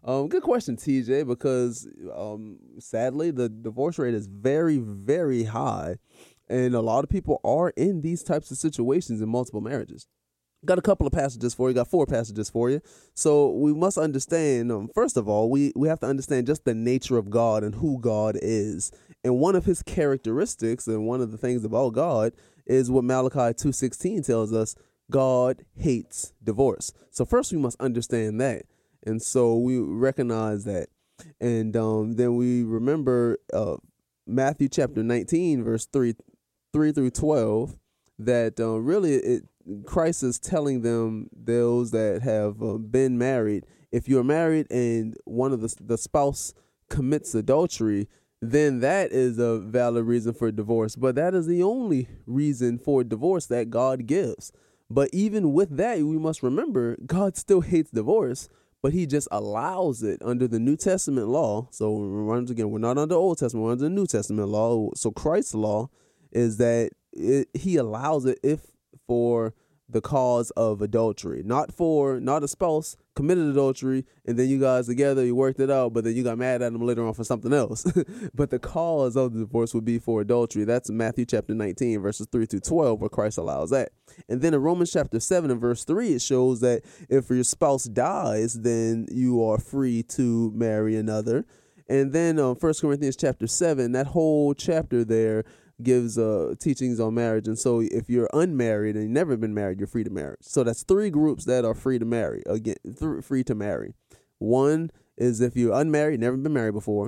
Um, good question, T J, because um, sadly, the divorce rate is very, very high. And a lot of people are in these types of situations in multiple marriages. Got a couple of passages for you. Got four passages for you. So we must understand, um, first of all, we, we have to understand just the nature of God and who God is. And one of his characteristics and one of the things about God is what Malachi two sixteen tells us: God hates divorce. So first we must understand that. And so we recognize that. And um, then we remember uh, Matthew chapter nineteen, verse three, three through twelve, that uh, really it, Christ is telling them, those that have uh, been married, if you're married and one of the, the spouse commits adultery, then that is a valid reason for divorce. But that is the only reason for divorce that God gives. But even with that, we must remember God still hates divorce, but he just allows it under the New Testament law. So once again, we're not under Old Testament, we're under the New Testament law. So Christ's law is that it, he allows it if for the cause of adultery, not for, not a spouse committed adultery and then you guys together, you worked it out, but then you got mad at him later on for something else. But the cause of the divorce would be for adultery. That's Matthew chapter nineteen, verses three through twelve, where Christ allows that. And then in Romans chapter seven and verse three, it shows that if your spouse dies, then you are free to marry another. And then um, First Corinthians chapter seven, that whole chapter there gives uh, teachings on marriage. And so if you're unmarried and you've never been married, you're free to marry. So that's three groups that are free to marry. Again, th- free to marry. One is if you're unmarried, never been married before.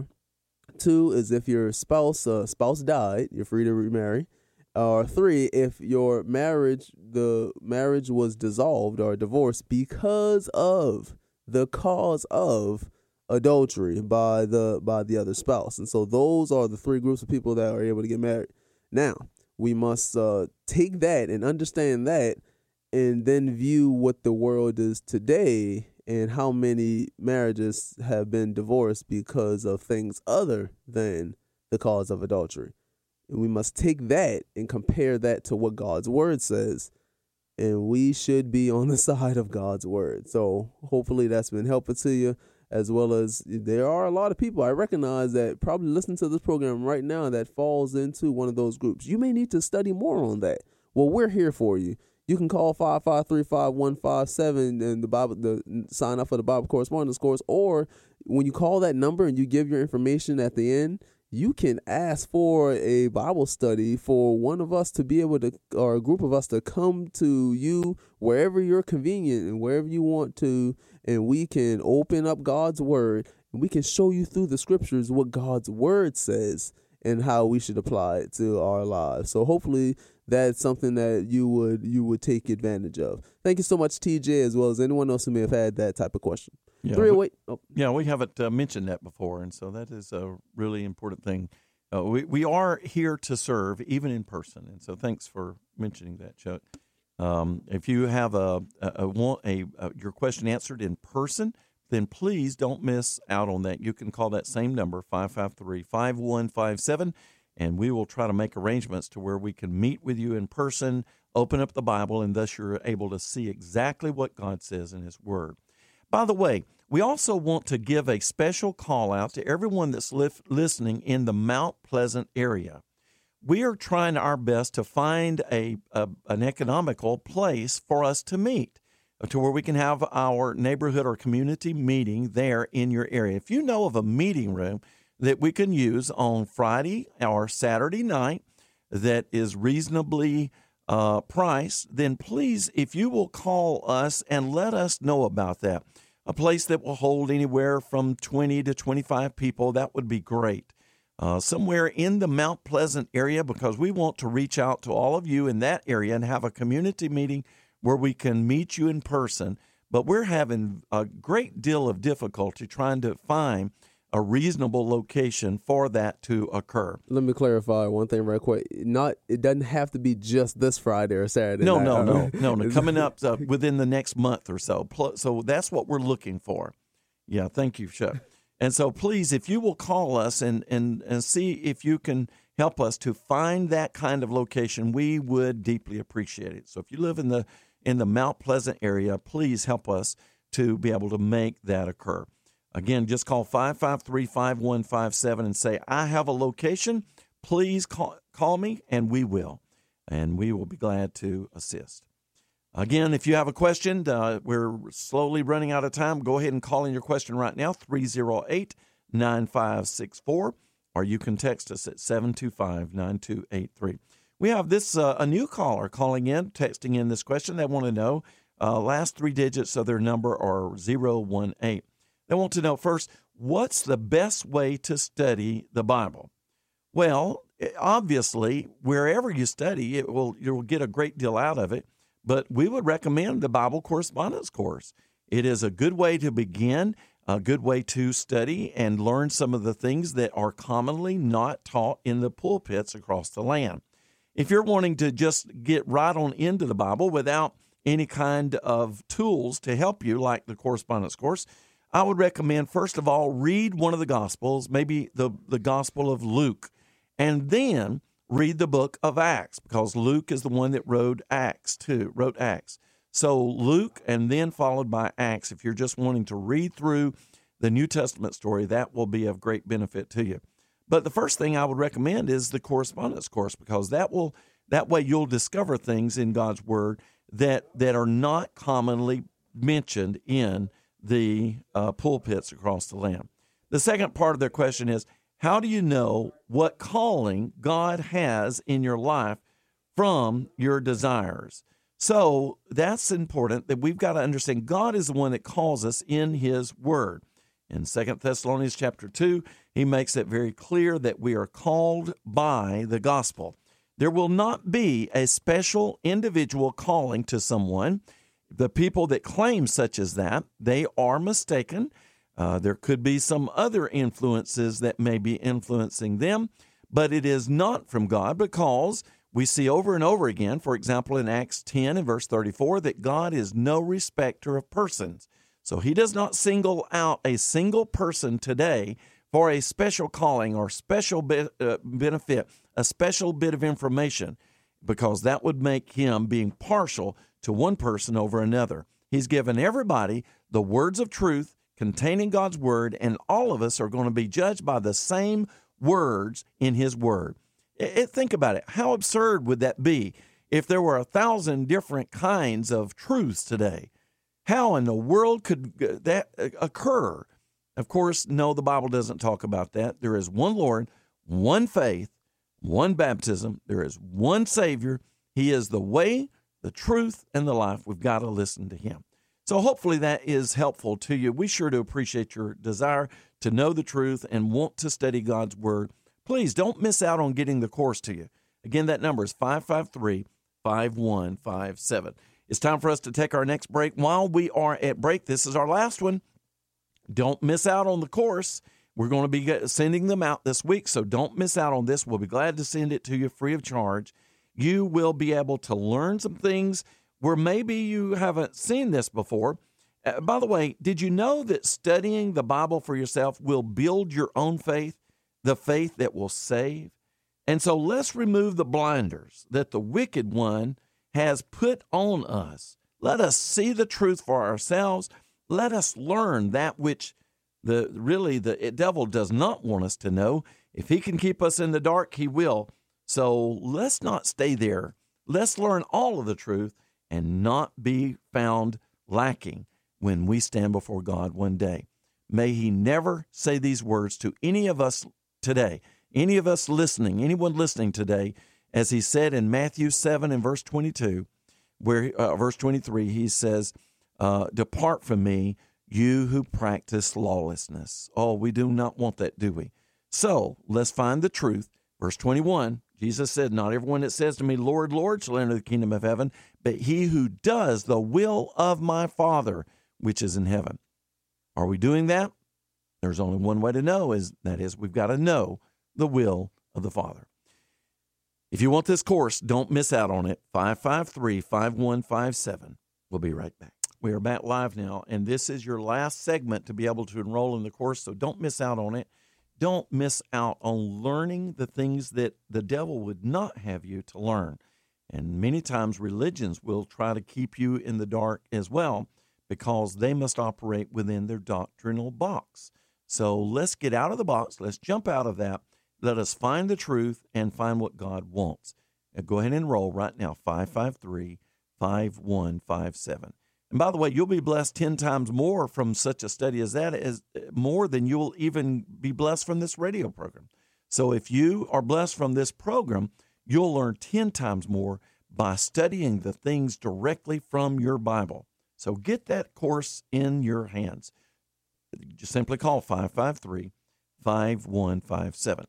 Two is if your spouse uh, spouse died, you're free to remarry. Or three, if your marriage, the marriage was dissolved or divorced because of the cause of adultery by the by the other spouse. And so those are the three groups of people that are able to get married. Now, we must uh, take that and understand that and then view what the world is today and how many marriages have been divorced because of things other than the cause of adultery. And we must take that and compare that to what God's word says. And we should be on the side of God's word. So hopefully that's been helpful to you. As well as there are a lot of people I recognize that probably listen to this program right now that falls into one of those groups. You may need to study more on that. Well, we're here for you. You can call five five three, five one five seven and the Bible, the sign up for the Bible correspondence course. Or when you call that number and you give your information at the end, you can ask for a Bible study for one of us to be able to, or a group of us to come to you wherever you're convenient and wherever you want to, and we can open up God's word and we can show you through the scriptures what God's word says and how we should apply it to our lives. So hopefully that's something that you would you would take advantage of. Thank you so much, T J, as well as anyone else who may have had that type of question. Yeah, Three we, oh eight. Oh. yeah, we haven't uh, mentioned that before, and so that is a really important thing. Uh, we we are here to serve, even in person, and so thanks for mentioning that, Chuck. Um, if you have a, a, a, a, a your question answered in person, then please don't miss out on that. You can call that same number, five five three, five one five seven, and we will try to make arrangements to where we can meet with you in person, open up the Bible, and thus you're able to see exactly what God says in His Word. By the way, we also want to give a special call out to everyone that's li- listening in the Mount Pleasant area. We are trying our best to find a, a an economical place for us to meet, to where we can have our neighborhood or community meeting there in your area. If you know of a meeting room that we can use on Friday or Saturday night that is reasonably uh, priced, then please, if you will call us and let us know about that. A place that will hold anywhere from twenty to twenty-five people, that would be great. Uh, somewhere in the Mount Pleasant area, because we want to reach out to all of you in that area and have a community meeting where we can meet you in person. But we're having a great deal of difficulty trying to find a reasonable location for that to occur. Let me clarify one thing right quick. Not, it doesn't have to be just this Friday or Saturday. No, night. no, no, no, no. Coming up uh, within the next month or so. So that's what we're looking for. Yeah, thank you, Chuck. And so please, if you will call us and, and, and see if you can help us to find that kind of location, we would deeply appreciate it. So if you live in the in the Mount Pleasant area, please help us to be able to make that occur. Again, just call five five three, five one five seven and say, I have a location. Please call, call me, and we will. And we will be glad to assist. Again, if you have a question, uh, we're slowly running out of time. Go ahead and call in your question right now, three oh eight, nine five six four, or you can text us at seven two five, nine two eight three. We have this uh, a new caller calling in, texting in this question. They want to know uh, last three digits of their number are zero one eight. They want to know first, what's the best way to study the Bible? Well, obviously, wherever you study, it will you'll get a great deal out of it. But we would recommend the Bible Correspondence Course. It is a good way to begin, a good way to study and learn some of the things that are commonly not taught in the pulpits across the land. If you're wanting to just get right on into the Bible without any kind of tools to help you, like the Correspondence Course, I would recommend, first of all, read one of the Gospels, maybe the, the Gospel of Luke, and then read the book of Acts, because Luke is the one that wrote Acts too, wrote Acts. So Luke and then followed by Acts. If you're just wanting to read through the New Testament story, that will be of great benefit to you. But the first thing I would recommend is the Correspondence Course, because that will that way you'll discover things in God's Word that that are not commonly mentioned in the uh, pulpits across the land. The second part of their question is, how do you know what calling God has in your life from your desires? So that's important, that we've got to understand God is the one that calls us in His Word. In Second Thessalonians chapter two, he makes it very clear that we are called by the gospel. There will not be a special individual calling to someone. The people that claim such as that, they are mistaken. Uh, there could be some other influences that may be influencing them, but it is not from God, because we see over and over again, for example, in Acts ten and verse thirty-four, that God is no respecter of persons. So He does not single out a single person today for a special calling or special be- uh, benefit, a special bit of information, because that would make Him being partial to one person over another. He's given everybody the words of truth containing God's Word, and all of us are going to be judged by the same words in His Word. It, it, think about it. How absurd would that be if there were a thousand different kinds of truths today? How in the world could that occur? Of course, no, the Bible doesn't talk about that. There is one Lord, one faith, one baptism. There is one Savior. He is the way, the truth, and the life. We've got to listen to Him. So hopefully that is helpful to you. We sure do appreciate your desire to know the truth and want to study God's Word. Please don't miss out on getting the course to you. Again, that number is five five three, five one five seven. It's time for us to take our next break. While we are at break, this is our last one. Don't miss out on the course. We're going to be sending them out this week, so don't miss out on this. We'll be glad to send it to you free of charge. You will be able to learn some things where maybe you haven't seen this before. Uh, by the way, did you know that studying the Bible for yourself will build your own faith, the faith that will save? And so let's remove the blinders that the wicked one has put on us. Let us see the truth for ourselves. Let us learn that which the really the devil does not want us to know. If he can keep us in the dark, he will. So let's not stay there. Let's learn all of the truth and not be found lacking when we stand before God one day. May He never say these words to any of us today, any of us listening, anyone listening today, as He said in Matthew seven and verse twenty-two, where uh, verse twenty-three, He says, uh, "Depart from me, you who practice lawlessness." Oh, we do not want that, do we? So let's find the truth. Verse twenty-one, Jesus said, "Not everyone that says to me, Lord, Lord, shall enter the kingdom of heaven, but he who does the will of my Father, which is in heaven." Are we doing that? There's only one way to know, is that is we've got to know the will of the Father. If you want this course, don't miss out on it. five five three, five one five seven. We'll be right back. We are back live now, and this is your last segment to be able to enroll in the course, so don't miss out on it. Don't miss out on learning the things that the devil would not have you to learn. And many times religions will try to keep you in the dark as well. because they must operate within their doctrinal box. So let's get out of the box. Let's jump out of that. Let us find the truth and find what God wants. Now go ahead and enroll right now, five five three, five one five seven. And by the way, you'll be blessed ten times more from such a study as that, as more than you'll even be blessed from this radio program. So if you are blessed from this program, you'll learn ten times more by studying the things directly from your Bible. So get that course in your hands. Just simply call five five three, five one five seven.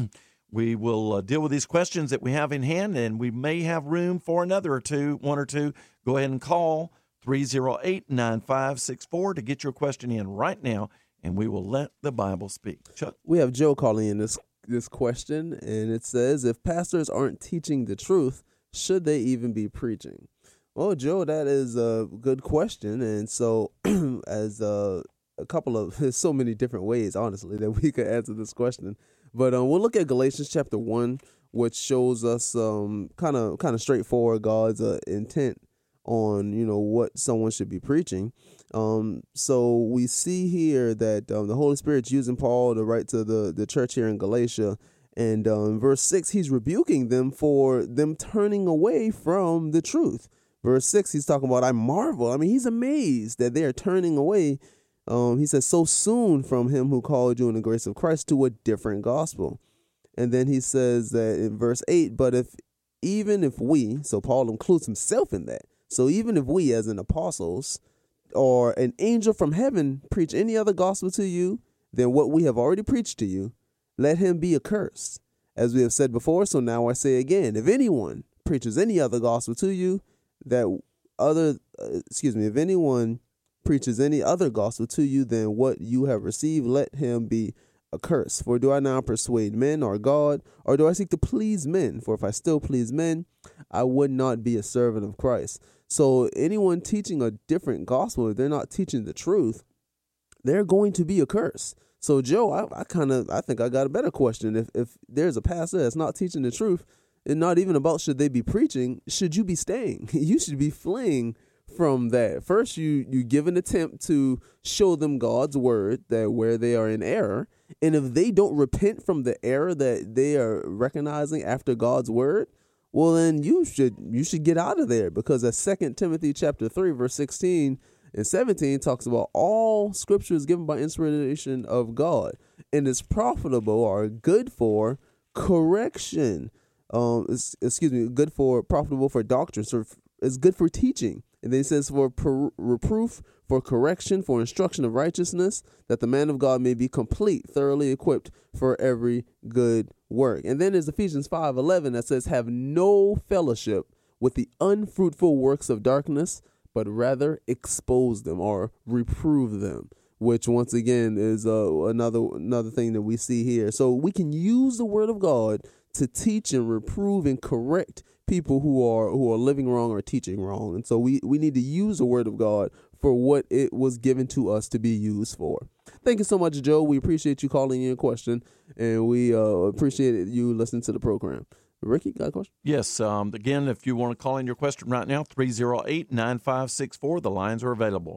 We will uh, deal with these questions that we have in hand, and we may have room for another or two, one or two. Go ahead and call three oh eight, nine five six four to get your question in right now, and we will let the Bible speak. Chuck? We have Joe calling in this this question, and it says, if pastors aren't teaching the truth, should they even be preaching? Well, Joe, that is a good question, and so as uh, a couple of, there's so many different ways, honestly, that we could answer this question. But um, we'll look at Galatians chapter one, which shows us um, kind of kind of straightforward God's uh, intent on, you know, what someone should be preaching. Um, so we see here that um, the Holy Spirit's using Paul to write to the, the church here in Galatia. And um, verse six, he's rebuking them for them turning away from the truth. Verse six, he's talking about, I marvel. I mean, he's amazed that they are turning away. Um, he says, so soon from him who called you in the grace of Christ to a different gospel. And then he says that in verse eight, but if even if we, so Paul includes himself in that. So even if we as an apostles or an angel from heaven preach any other gospel to you than what we have already preached to you, let him be accursed. As we have said before, so now I say again, if anyone preaches any other gospel to you, that other, uh, excuse me, if anyone preaches any other gospel to you than what you have received, let him be accursed. For do I now persuade men or God, or do I seek to please men? For if I still please men, I would not be a servant of Christ. So anyone teaching a different gospel, if they're not teaching the truth, they're going to be accursed. So Joe, I, I kind of, I think I got a better question. If if there's a pastor that's not teaching the truth, and not even about should they be preaching, should you be staying? You should be fleeing from that. First, you you give an attempt to show them God's word, that where they are in error, and if they don't repent from the error that they are recognizing after God's word, well then you should you should get out of there, because as Second Timothy chapter three verse sixteen and seventeen talks about all scripture is given by inspiration of God and is profitable or good for correction. Um, excuse me, good for profitable for doctrine. So it's good for teaching. And then it says for per- reproof, for correction, for instruction of righteousness, that the man of God may be complete, thoroughly equipped for every good work. And then there's Ephesians five eleven that says, have no fellowship with the unfruitful works of darkness, but rather expose them or reprove them, which once again is uh, another another thing that we see here. So we can use the word of God to teach and reprove and correct people who are who are living wrong or teaching wrong. And so we, we need to use the word of God for what it was given to us to be used for. Thank you so much, Joe. We appreciate you calling in a question, and we uh, appreciate you listening to the program. Ricky, got a question? Yes. Um, again, if you want to call in your question right now, three oh eight, nine five six four, the lines are available.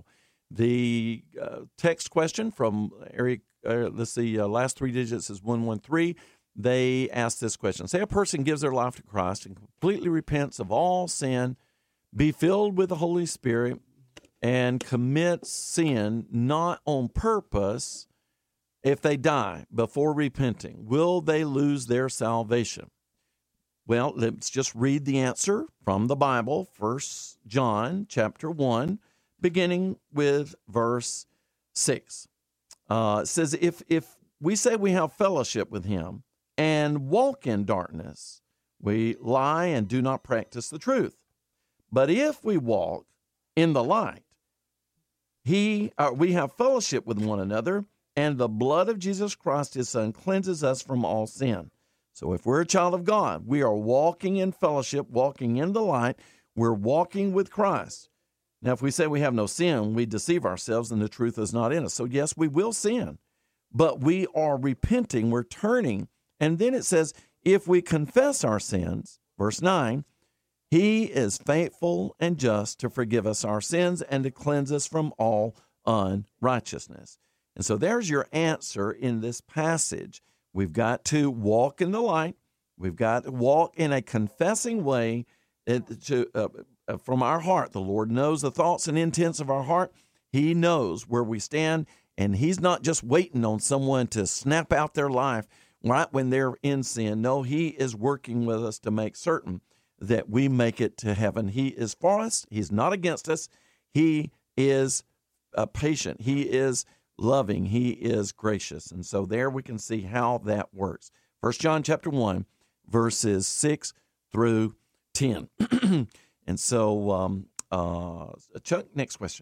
The uh, text question from Eric, uh, let's see, uh, last three digits is one one three. They ask this question. Say a person gives their life to Christ and completely repents of all sin, be filled with the Holy Spirit, and commits sin not on purpose. If they die before repenting, will they lose their salvation? Well, let's just read the answer from the Bible, First John chapter one, beginning with verse six. Uh, it says, if, if we say we have fellowship with him and walk in darkness, we lie and do not practice the truth. But if we walk in the light, he, uh, we have fellowship with one another, and the blood of Jesus Christ, his Son, cleanses us from all sin. So if we're a child of God, we are walking in fellowship, walking in the light. We're walking with Christ. Now, if we say we have no sin, we deceive ourselves and the truth is not in us. So yes, we will sin, but we are repenting, we're turning. And then it says, if we confess our sins, verse nine, He is faithful and just to forgive us our sins and to cleanse us from all unrighteousness. And so there's your answer in this passage. We've got to walk in the light. We've got to walk in a confessing way to, uh, from our heart. The Lord knows the thoughts and intents of our heart. He knows where we stand, and He's not just waiting on someone to snap out their life right when they're in sin. No, He is working with us to make certain that we make it to heaven. He is for us. He's not against us. He is uh, patient. He is loving. He is gracious. And so there we can see how that works. First John chapter one, verses six through ten. And so, um, uh, Chuck, next question.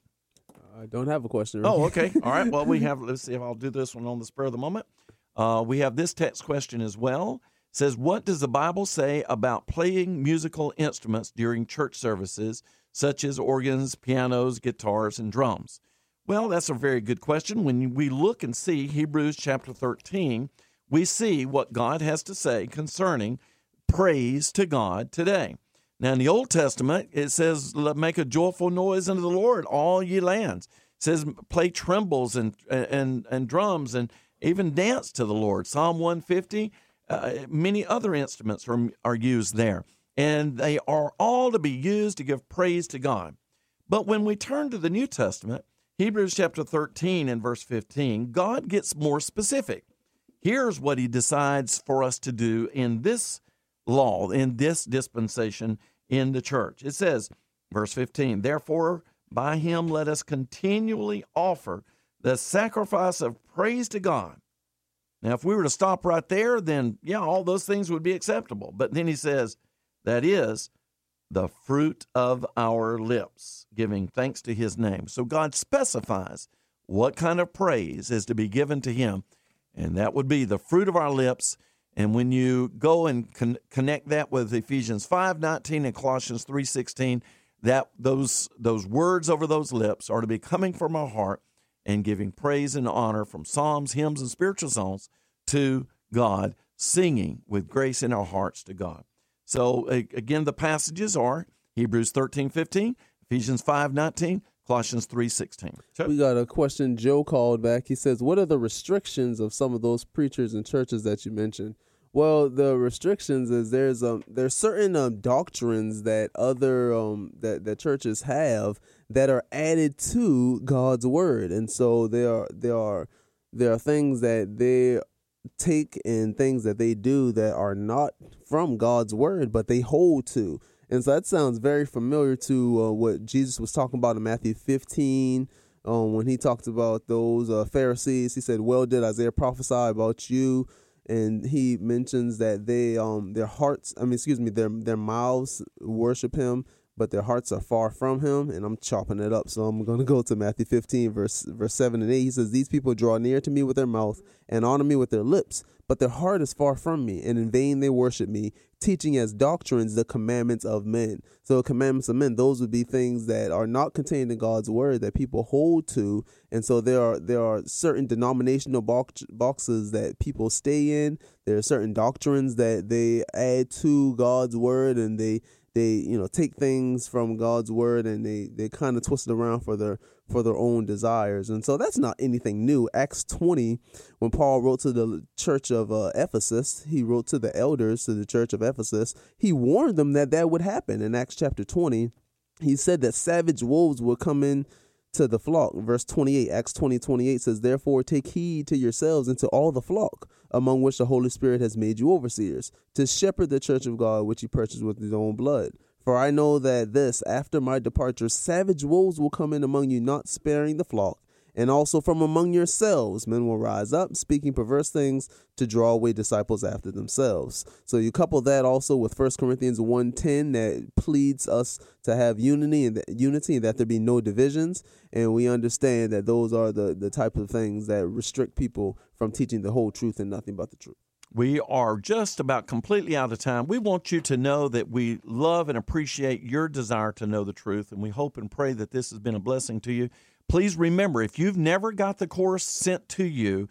I don't have a question. Oh, okay. All right. Well, we have, let's see if I'll do this one on the spur of the moment. Uh, we have this text question as well. It says, what does the Bible say about playing musical instruments during church services, such as organs, pianos, guitars, and drums? Well, that's a very good question. When we look and see Hebrews chapter thirteen, we see what God has to say concerning praise to God today. Now, in the Old Testament, it says, make a joyful noise unto the Lord, all ye lands. It says, play trembles and and and drums and even dance to the Lord. Psalm one fifty, uh, many other instruments are, are used there. And they are all to be used to give praise to God. But when we turn to the New Testament, Hebrews chapter thirteen and verse fifteen, God gets more specific. Here's what He decides for us to do in this law, in this dispensation in the church. It says, verse fifteen, therefore, by Him let us continually offer the sacrifice of praise to God. Now, if we were to stop right there, then, yeah, all those things would be acceptable. But then He says, that is the fruit of our lips, giving thanks to His name. So God specifies what kind of praise is to be given to Him, and that would be the fruit of our lips. And when you go and con- connect that with Ephesians five nineteen and Colossians three sixteen, that those those words over those lips are to be coming from our heart and giving praise and honor from psalms, hymns, and spiritual songs to God, singing with grace in our hearts to God. So again, the passages are Hebrews thirteen fifteen, Ephesians five nineteen, Colossians three sixteen. Chuck? We got a question. Joe called back. He says, what are the restrictions of some of those preachers and churches that you mentioned? Well, the restrictions is there's um there's certain um doctrines that other um that, that churches have that are added to God's word, and so there are there are there are things that they take and things that they do that are not from God's word, but they hold to. And so that sounds very familiar to uh, what Jesus was talking about in Matthew fifteen, um, when He talked about those uh, Pharisees. He said, well, did Isaiah prophesy about you? And He mentions that they, um, their hearts, I mean, excuse me, their their mouths worship Him, but their hearts are far from Him. And I'm chopping it up, so I'm going to go to Matthew fifteen, verse verse seven and eight. He says, these people draw near to me with their mouth and honor me with their lips, but their heart is far from me, and in vain they worship me, teaching as doctrines the commandments of men. So commandments of men, those would be things that are not contained in God's word that people hold to. And so there are there are certain denominational box, boxes that people stay in. There are certain doctrines that they add to God's word, and they they you know take things from God's word and they they kind of twist it around for their for their own desires. And so that's not anything new. Acts twenty, when Paul wrote to the church of uh, Ephesus, he wrote to the elders to the church of Ephesus. He warned them that that would happen. In Acts chapter twenty, he said that savage wolves would come in to the flock. Verse twenty-eight, Acts twenty, twenty-eight says, therefore take heed to yourselves and to all the flock, among which the Holy Spirit has made you overseers, to shepherd the church of God, which He purchased with His own blood. For I know that this, after my departure, savage wolves will come in among you, not sparing the flock. And also from among yourselves, men will rise up, speaking perverse things to draw away disciples after themselves. So you couple that also with First Corinthians one ten that pleads us to have unity and that, unity and that there be no divisions. And we understand that those are the, the type of things that restrict people from teaching the whole truth and nothing but the truth. We are just about completely out of time. We want you to know that we love and appreciate your desire to know the truth, and we hope and pray that this has been a blessing to you. Please remember, if you've never got the course sent to you,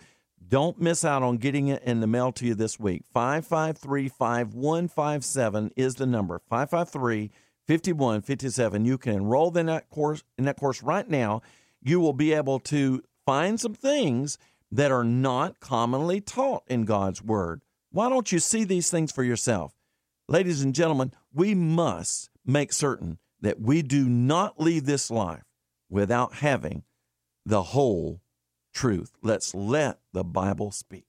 Don't miss out on getting it in the mail to you this week. five five three, five one five seven is the number. five five three, five one five seven. You can enroll in that course in that course right now. You will be able to find some things that are not commonly taught in God's Word. Why don't you see these things for yourself? Ladies and gentlemen, we must make certain that we do not leave this life without having the whole truth. Let's let the Bible speak.